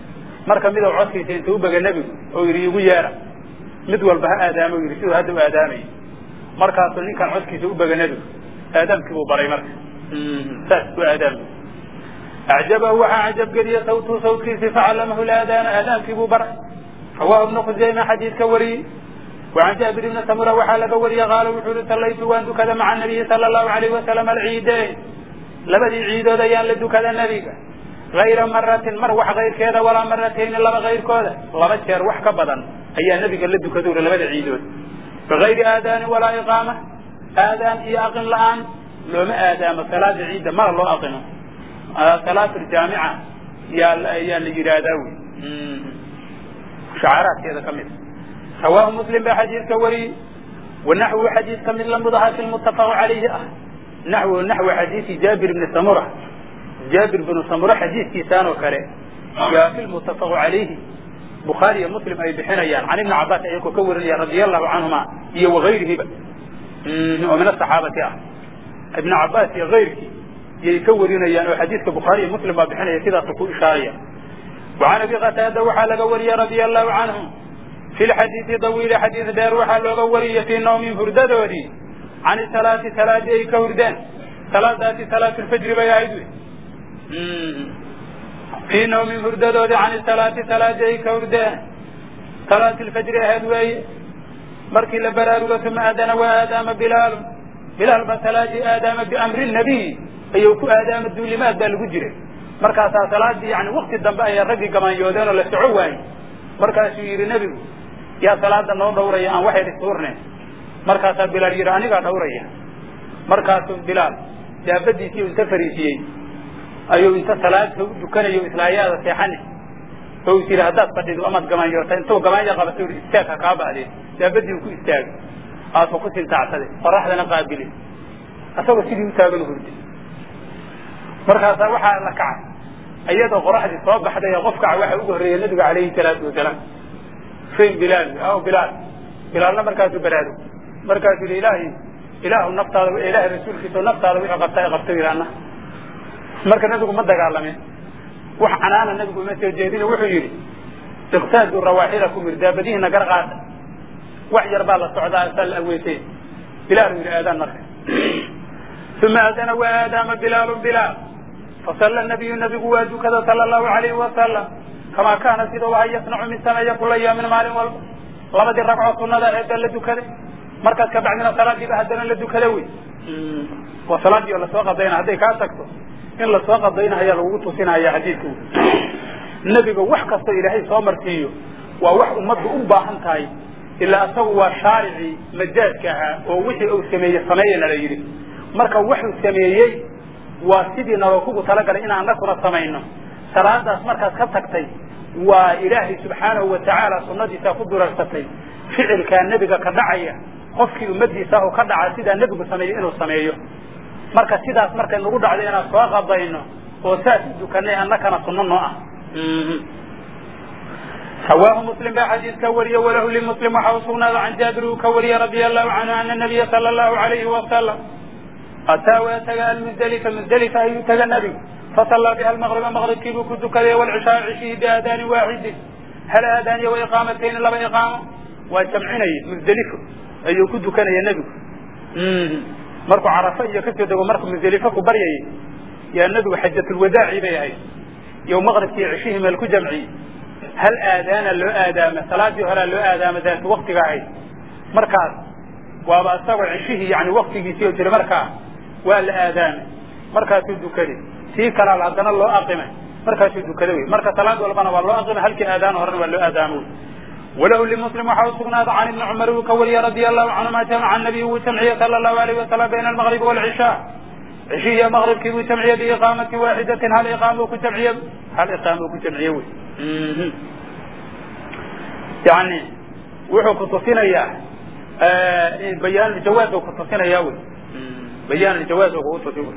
marka mid oo codkiisa intuu baga nabigu oo yiri igu yeera mid walba ha aadaamo yiri sidoo hadda aadaamay markaas ninkan codkiisa u baga nabigu aadaamkii uu baray marka saas ku aadaam أعجبه وعجب قرية صوت كيس فعلمه الآذان آذان في ببرع رواه ابن خزيمة حديث كوري وعن جابر بن سمرة وحال كوري قال وحول صليت وأنت كذا مع النبي صلى الله عليه وسلم العيدين لبدي عيد ديان لدو كذا النبي غير مرة مروح غير كذا ولا مرتين إلا غير كذا الله بشر وحك بدن أي النبي قال لدو كذور لبدي عيدون بغير آذان ولا إقامة آذان يأقن الآن لو ما آذان صلاة عيد ما الله أقنه صلاة الجامعة يا اللي يرادوي شعارات هذا كمل رواه مسلم بحديث كوري والنحو حديث كمل لم يضحك المتفق عليه نحو حديث جابر بن سمرة حديث كيسان وكره جاء في المتفق عليه بخاري ومسلم أي بحنيان عن ابن عباس أيكو كور رضي الله عنهما وغيره ومن الصحابة ابن عباس غيره يكورين يعني حديث البخاري ومسلم بحنا كذا تكون إشارية وعن أبي قتادة وحال قوري رضي الله عنه في الحديث طويل حديث دار وحال قوري في النوم فردد ودي عن ثلاث كوردان صلاة الفجر بيعيدوا في نوم فردد ودي عن ثلاث كوردان صلاة الفجر هدوي مركي لبرار ثم آذن وآدم بلال بصلاة آدم بأمر النبي أيوة آدم الدولمات بالوجرة مركز صلاة يعني وقت الدنباء يا رجل كمان يودان ولا سعوان مركز يري النبي يا صلاة النور دورية عن واحد الصورنا مركز بلال يراني قال دورية مركز بلال يا بدي شيء سفري شيء أيوة أنت صلاة دكان يوم إسرائيل سيحني هو يصير هذا بدي أمد كمان يودان تو كمان يقابل سور استاك كعبة عليه يا بدي يكون استاك أصبحت تعتذر فرح لنا قابلين أصبح سيدي متابع الهرج مركز waxaa la kacay ayada qoraxdii soo baxday qofka waxa ugu horeeyay nabiga kaleey salaatu wasalaam fin bilal markaas uu baraado markaas ilaahu naftaada ilaahu rasuulkiisa naftaada wixii qabtay ilaana marka nabigu ma dagaalameen wax anaana nabigu ma soo jeedin wuxuu yiri iqtaadu rawaahilakum irdabadiina garqaad wax yar baa la socdaa sal aweetay bilal aadan marka ثم أذن وآدم بلال فصلى النبي واد كذا صلى الله عليه وسلم كما كان سيدو يصنع من سنة يقول أيام من مال لما دي ركعة سنة هذا لدو كذا مركز كبعدنا صلاة بهدنا لدو كذوي وصلاة ولا سواق ضينا هذي كاتكتو إن لا سواق ضينا هي الوقت وسنا هي حديثه النبي وحكى إلهي صامر فيه ووح أمد أبا حنتاي إلا أسوى شارعي مجاز كها ووحي أو سمية لا يري marka wuxuu sameeyay waa sidii nabadku talagalay in aan la soo sameeyno salaadaas markaas ka tagtay waa ilaahi subhanahu wa ta'ala sunnadiisa ku duraysatay ficilka nabiga ka dhacaya qofkii ummadiisa oo ka dhaca sida nabigu sameeyay inuu sameeyo marka sidaas markay nagu dhacday inaan soo qabayno oo saas dukanay annaka sunnano ah رواه مسلم بحديث كوري وله للمسلم وحوصنا عن جابر كوري رضي الله عنه أن النبي صلى الله عليه وسلم أتى ويتجا المزدلفة يتجا النبي فصلى بها المغرب كيلو كذكري والعشاء عشيه بآذان واحد هل آذان وإقامتين لما إقامة وجمعنا مزدلفة أي كذكري يا نبي مركو عرفية كتير ومركو مزدلفة كبرية يا نبي حجة الوداع بيعي يوم مغرب في عشيه ملك جمعي هل آذان لو آذان صلاة هل لو آذان ذات وقت قاعد مركز وأستوى عشيه يعني وقت يصير في المركز والآذان مركز الذكري في كلام عندنا الله أقيمه مركز الذكري مركز صلاة ولا بنا والله أقيمه هل كآذان هرن ولا آذان وله للمسلم وحوصنا عن ابن عمر وكوري رضي الله عنهما جمع النبي وسمعية صلى الله عليه وسلم بين المغرب والعشاء عشية مغرب كي وسمعية بإقامة واحدة هل إقامة كجمعية يعني وحو كتصين إياه بيان الجواز وكتصين إياه بيان الجواز وكتصين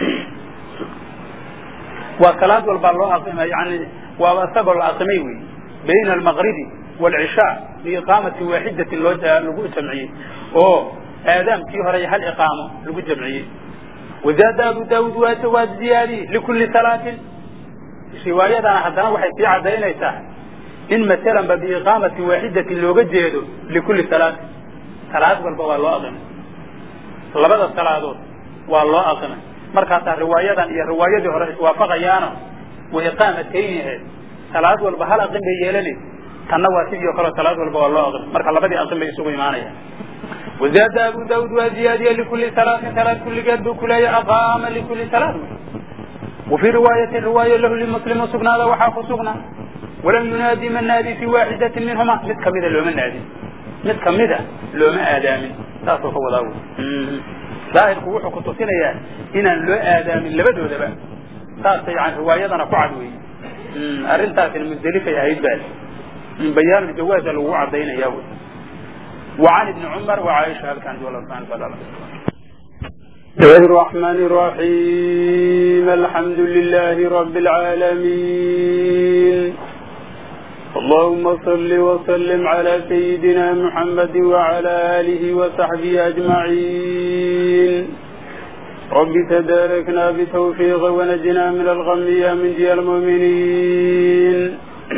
وصلاة والبرلاء يعني وسبب العاصمي بين المغرب والعشاء بإقامة واحدة لقوء جمعية آدم فيه ريح الإقامة لقوء جمعية وزاد أبو داود واتواد زيادي لكل صلاة رواية حتى وحي في عدين إن مثلا بإقامة واحدة لو جديده لكل ثلاث والبوا الله أقم لبدا الثلاثون والله أقم مركز الرواية هي رواية هرس وافقيانا وإقامة كينه ثلاث والبهال أقم بيجلني تنوى سيدي وقال ثلاث والبوا الله أقم مركز لبدي أقم بيسوق إيمانية وزاد أبو داود وزيادة لكل ثلاث كل جد وكل أقام لكل ثلاث وفي رواية له للمسلم سقنا هذا وحاف سقنا ولم ينادي من نادي في واحدة منهما متكمدة لو من نادي متكمدة لو ما آدامي لا هو ضاوي ظاهر كوحو كنتصين إياه إن لو آدامي اللي بدو ذا بقى تاسي عن روايتنا قعدوي أرنتا في المزدلفة يا هيدبال من بيان الجواز اللي عضينا إياه وعن ابن عمر وعائشة هل كان دولة سبحانه وتعالى بسم الله الرحمن الرحيم الحمد لله رب العالمين اللهم صل وسلم على سيدنا محمد وعلى آله وصحبه أجمعين رب تداركنا بتوفيق ونجنا من الغم يا من جي المؤمنين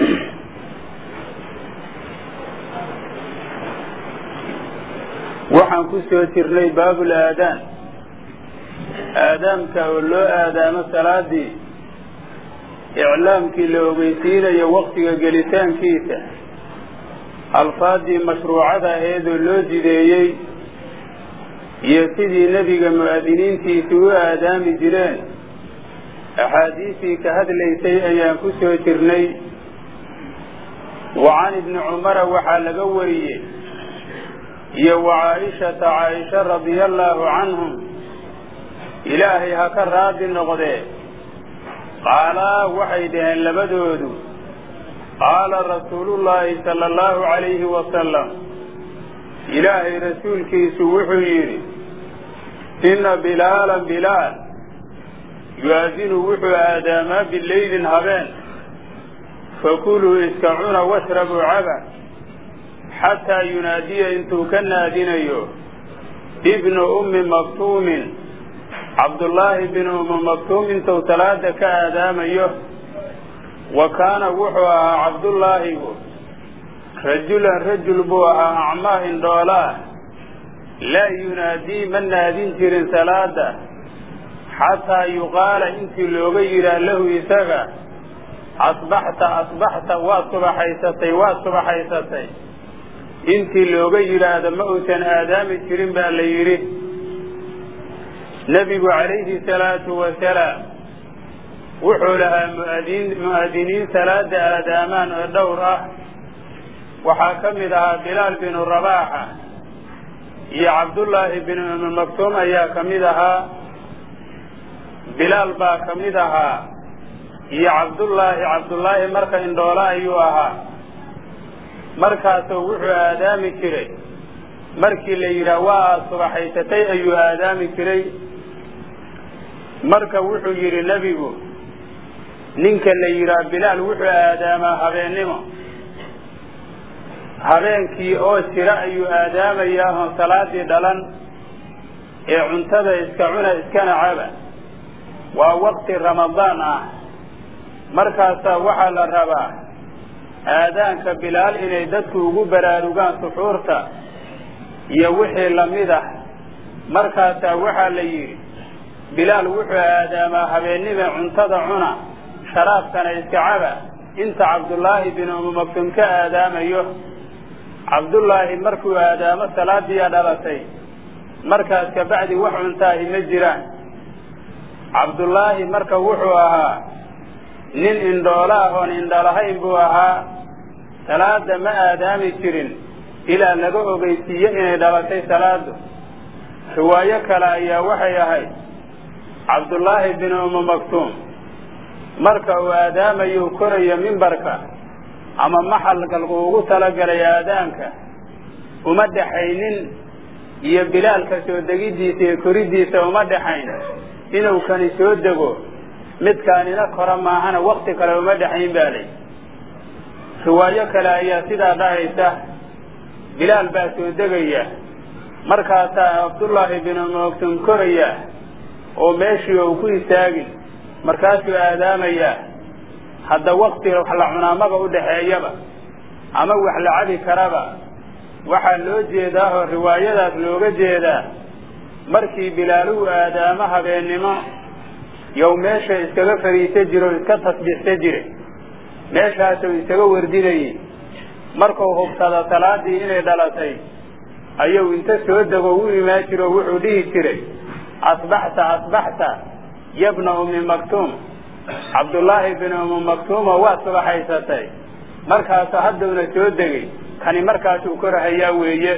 وحن كسو ترني باب الآذان آدامك ولو آدام الصلاة دي إعلامك لو بيسينا يا وقتك جلسان كيسا الفاظي مشروعة هيدو اللو جديي يسيدي نبي مؤذنين تيسو آدام جيران أحاديثي كهد ليسي أيام كسو ترني وعن ابن عمر وحال قوري يا عائشة رضي الله عنهم إلهي هكا راد النقضي قال وحيدهن لبدود قال رسول الله صلى الله عليه وسلم إلهي رسولك سوحيري إن بلال يؤذن وحو آداما بالليل هبان فكلوا اسكعون واشربوا عبا حتى ينادي انتو كنادينيو ابن أم مكتوم عبد الله بن أم مكتوم انتو ثلاثة كآداميو وكان وحوها عبد الله رجل بوها أعماه دولاه لا ينادي من نادين ترين ثلاثة حتى يقال انت لغير له إساقا أصبحت واصبح حيثتي انت لغير هذا موتا آدام ترين بالليره نبي عليه الصلاة والسلام وحولها مؤذنين ثلاثة آدامان الدورة وحاكم لها بلال بن الرباحة يا عبد الله بن المكتوم يا كمدها بلال با كمدها يا عبد الله مركا إن دولا أيها مركا سوحو آدامي كري مركي ليرا وصبحيتي أي آدامي كري marka wuxuu yiri nabigu ninka la yiraahdo Bilaal wuxuu aadaama habeenimo habeenkii oo sira ayuu aadaamayaa salaadii dhalan ee cuntada iska cuna iskana caba waa waqti ramadaan ah markaas waxa la rabaa aadaanka Bilaal inay dadku ugu baraarugaan suxuurta iyo wixii lamid ah markaas waxa la yiri بلال وحو آداما هبينما عنتظى عنا شراب كان يسكعبا انت عبد الله بن أم مكتوم كآداما يوه عبد الله مركو آداما الصلاة دي أدالتي مركز كبعد وحو انتاهي مجران عبد الله مركو وحوها نين اندولاه واندولهين بوها ثلاثة ما آدامي كرين إلى لقوه بيسيئ إن أدالتي ثلاثة رواية لا يا وحيهاي عبد الله بن أم مكتوم مركا وآدام يوكري من بركة أما محل قلقوه تلقى لي آدامك ومد حينين يا بلال كسودقيدي سيكوريدي سومد حين إنه كان يسودقه مد كان نقر معنا وقتك لو مد حين بالي روايك لا يا سيدا دايسة بلال باسودقية مركا عبد الله بن أم مكتوم كوريا وماشي وكل تاجي مركز آدامية هذا وقت روح العنامة وده حيبة ama wax la cabi karaba waxaa loo jeedaa oo riwaayadaas looga jeedaa markii bilaaluhu aadaama habeennimo yow meesha iskaga fariisa jiro iska tasbiixsa jire meeshaasuu isaga wardinayey markuu hubsada salaadii inay dhalatay ayuu inta soo dego u imaan jiro wuxuu dhihi jiray asbaxta yabna ummi maktuum cabdullaahi bin ummi maktuumo waa subaxaysatay markaasu haddowna soo degay kani markaasuu korahayaa weeye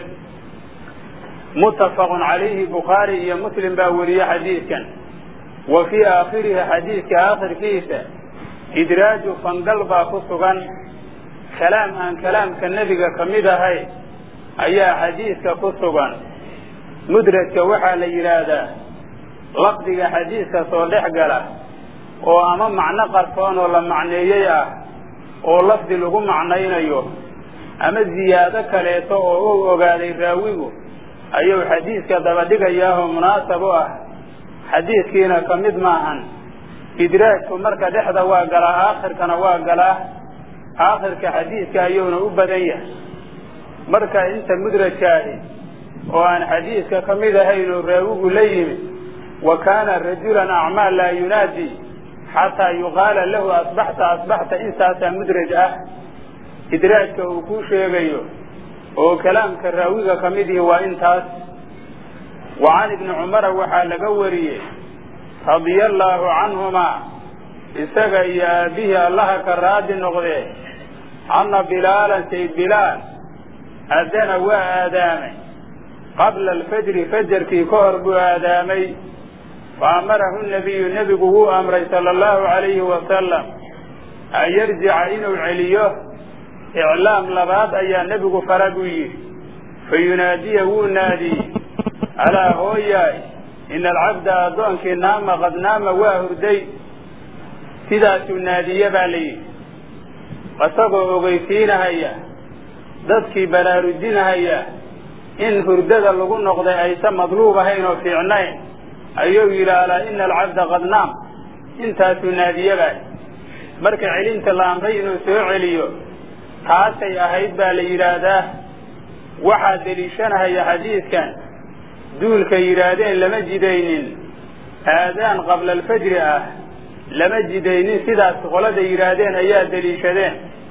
muttafaqun calayhi bukhaari iyo muslim baa weriye xadiidkan wa fii aakhirihi xadiidka aakhirkiisa idraaju fangal baa ku sugan kalaam aan kalaamka nebiga ka mid ahay ayaa xadiidka ku sugan mudrajka waxaa la yidhaahdaa lafdiga xadiidka soo dhex gala oo ama macno qarsoon oo la macneeyey ah oo lafdi lagu macnaynayo ama ziyaado kaleeto oo uu ogaaday raawigu ayuu xadiidka dabadhigayaahoo munaasab u ah xadiidkiina ka mid maahan idraajku marka dhexda waa galaa aakhirkana waa galaa aakhirka xadiidka ayuuna u badan yahay marka inta mudrajkaahi oo aan xadiidka ka mid ahayn oo raawigu la yimid wa kaana rajulan acmaa laa yunaadi xataa yuqaala lahu asbaxta intaasaa mudraj ah idraajka uu kuu sheegayo oo kalaamka raawiga ka mid yihi waa intaas wa can ibni cumara waxaa laga wariyey radia allaahu canhumaa isaga iyo aabbihi allaha ka raadi noqdee anna bilaalan sayd bilaal adana waa aadaamay qabla alfajri fajarkii ka hor buu aadaamay fa amarahu nabiyu nebigu wuu amray sala allahu calayhi wasalam an yarjica inuu celiyo iclaam labaad ayaa nebigu fara buu yidhi fa yunaadiya wuu naadiyey alaa hooyaay ina alcabda addoonkii naama qad naama waa hurday sidaasuu naadiye baa la yidhi isagoo ogeysiinahaya dadkii baraarujinahaya in hurdada lagu noqday aysan madluub ahayn oo fiicnayn ayuu yidhi alaa ina alcabda qad naam intaasuu naadiye baa marka celinta la amray inuu soo celiyo taasay ahayd baa la yidhaahdaa waxaa deliishanahaya xadiidkan duulka yidhaahdeen lama jidaynin aadaan qabla alfajri ah lama jidaynin sidaas qolada yidhaahdeen ayaa deliishadeen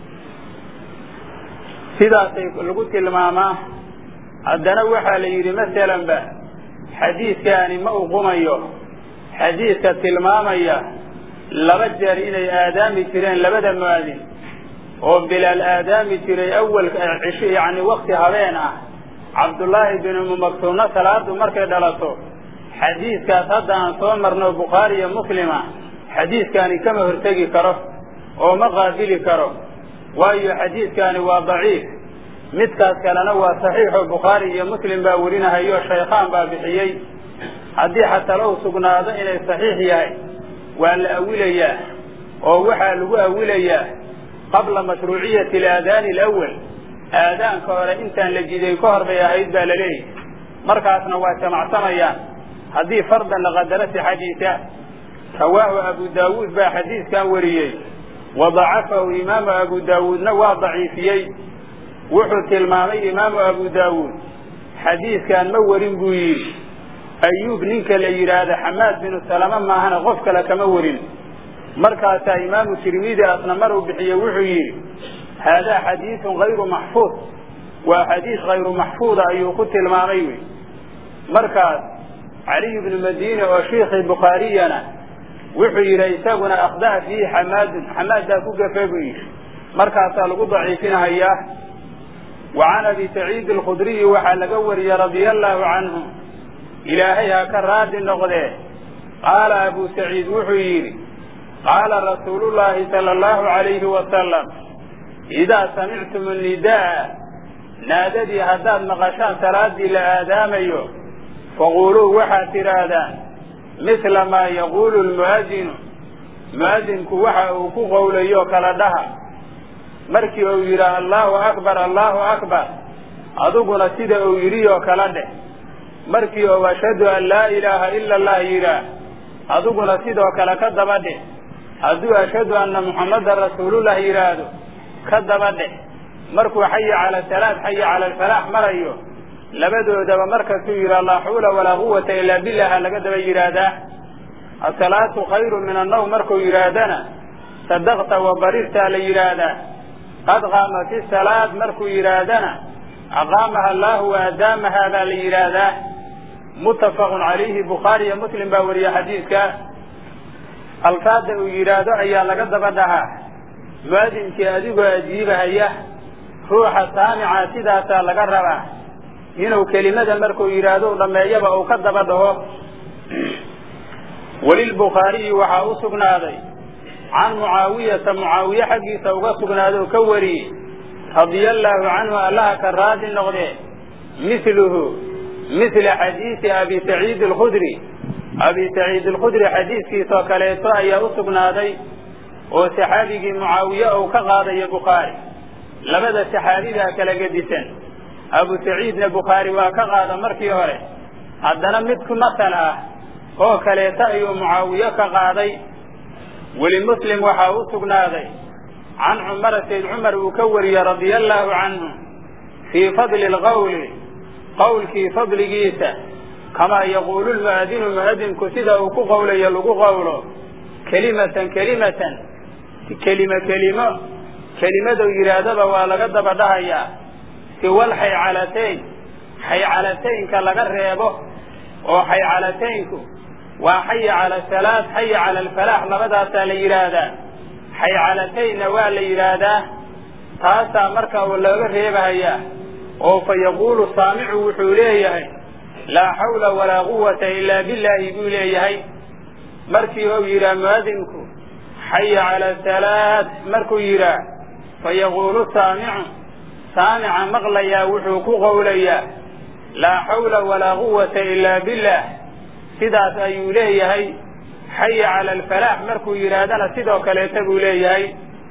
sidaasay lagu tilmaamaa haddana waxaa la yidhi masalanba xadiidkaani ma uqumayo xadiidka tilmaamaya laba jeer inay aadaami jireen labada mu'adin oo bilaal aadaami jiray awalka cisho yacni wakti habeen ah cabdullaahi bin ummi maktuumna salaadu markay dhalato xadiidkaas hadda aan soo marno bukhaari iyo muslima xadiidkaani kama hortegi karo oo ma qaabili karo waayo xadiidkaani waa daciif midkaas kalena waa saxiixo bukhaari iyo muslim baa werinahayo shaykhaan baa bixiyey haddii xataa low sugnaado inay saxiix yahay waa la awilayaa oo waxaa lagu awilayaa qabla mashruuciyati alaadaani alawal aadaanka hore intaan la jiday ka hor bay ahayd baa la leeyahy markaasna waa jamacsanayaan haddii fardan la qadaro sixadiisa rawaahu abu daawuud baa xadiidkan wariyey wa dacafahu imaamu abu daawuudna waa daciifiyey wuxuu tilmaamay imaamu abu daawuud xadiidkan ma warin buu yidhi ayuub ninka la yidhaahda xamaad binu salama maahana qof kale kama warin markaasaa imaamu tirmidi asna mar uu bixiyey wuxuu yidhi haadaa xadiidun hayru maxfuud waa xadiid hayru maxfuuda ayuu ku tilmaamay wey markaas caliy bnu madiine oo shiikhii bukhaariyana wuxuu yidhi isaguna akhda'a fiihi xamaad baa ku gafe buu yidhi markaasaa lagu daciifinahayaa wa can abi saciid alkhudriyi waxaa laga wariyey radia allaahu canhu ilaahay ha ka raadi noqdee qaala abu saciid wuxuu yidhi qaala rasuulullaahi sala allahu calayhi wasalam idaa samictum annidaa naadadii haddaad maqashaan salaadii la aadaamayo faquuluu waxaad tidhaahdaan mithla maa yaquulu lmu'adinu mu'adinku waxa uu ku qowlayo kala dhaha markii uu yidhaah allaahu akbar adiguna sida uu yidhi oo kala dheh markii uu ashhadu an laa ilaaha ila allah yidhaah adiguna sidoo kale ka daba dheh hadduu ashhadu anna muxammadan rasuulullah yidhaahdo ka daba dheh markuu xay cala salaad xay cala alfalaah marayo labadoodaba markasuu yidhaa laa xawla walaa quwata ilaa billah laga daba yidhaahdaa asalaatu khayru min annawm markuu yidhaahdana sadaqta wa barirtaa la yidhaahdaa qad qaamati salaad markuu yidhaahdana aqaamaha allahu wa adaamahaabaa la yidhaahdaa muttafaqun calayhi bukhaari iyo muslim baa wariya xadiidka alfaada uu yidhaahdo ayaa laga daba dhahaa muadinkii adigoo ajiibahaya ruuxa saamica sidaasaa laga rabaa inuu kelimada markuu yidhaahdo u dhammeeyaba uu ka daba dhaho walilbukhaariyi waxaa u sugnaaday can mucaawiyata mucaawiye xaggiisa uga sugnaada oo ka wariyey radia allaahu canhu allaha ka raadi noqdee miluhu mila xadiisi abi saciid alkhudri abi saciid alkhudri xadiiskiisoo kaleeto ayaa u sugnaaday oo saxaabigii mucaawiye uu ka qaadayo bukhaari labada saxaabidaa kala gedisan abu saciidna bukhaari waa ka qaada markii hore haddana midku masal ah oo kaleeto ayuu mucaawiye ka qaaday welimuslim waxaa u sugnaaday can cumara sayd cumar uu ka wariye radia allaahu canhu fii fadli lqawli qowlkii fadligiisa kamaa yaquulu lmu'adinu mu'adinku sida uu ku qowlayo lagu qowlo kelimatan kelimo kelimaduu yidhaahdaba waa laga daba dhahayaa siwal xaycalatayn xaycalataynka laga reebo oo xaycalataynku waa xaya cala salaad xaya cala alfalaax labadaasaa la yidhaahdaa xaycalataynna waa la yidhaahdaa taasaa marka uu looga reebahayaa oo fa yaquulu saamicu wuxuu leeyahay laa xawla walaa quwata ilaa billaahi buu leeyahay markii uu yidhaah muadinku xaya cala salaad markuu yidhaah fa yaquulu saamicu saamica maqlayaa wuxuu ku qowlayaa laa xawla walaa quwata ilaa billah sidaas ayuu leeyahay xaya cala alfalaax markuu yidhaahdana sidoo kaleeta buu leeyahay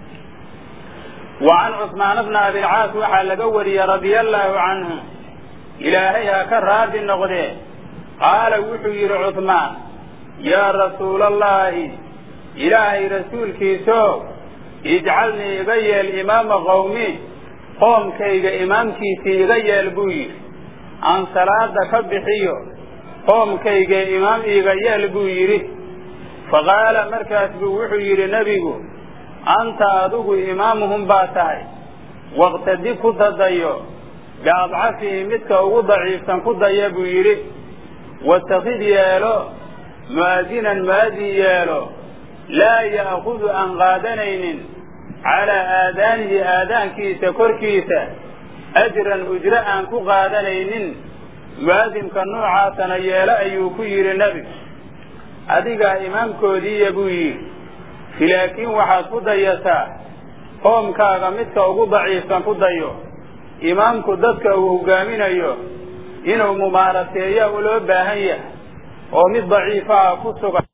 wa can cusmaan bna abilcaas waxaa laga wariyey radia allaahu canhu ilaahay ha ka raadi noqdee qaala wuxuu yidhi cusmaan yaa rasuulallaahi ilaahay rasuulkiisoo ijcalnii iga yeel imaama qawmi qoomkayga imaamkiisii iga yeel buu yidhi aan salaada ka bixiyo qoomkayga imaam iiga yeel buu yidhi faqaala markaas buu wuxuu yidhi nebigu anta adigu imaamuhum baa tahay waqtadi ku dadayo biadcafihim midka ugu daciifsan ku daya buu yidhi watakid yeelo mu'adinan mu'adin yeelo laa ya'kudu aan qaadanaynin calaa aadaanihi aadaankiisa korkiisa ajran ujro aan ku qaadanaynin mu'adinka noocaasana yeelo ayuu ku yidhi nebigu adigaa imaamkoodiiya buu yidhi laakiin waxaad ku dayataa qoomkaaga midka ugu daciifsan ku dayo imaamku dadka uu hogaaminayo inuu mumaaraseeya loo baahan yahay oo mid daciifaha ku sugan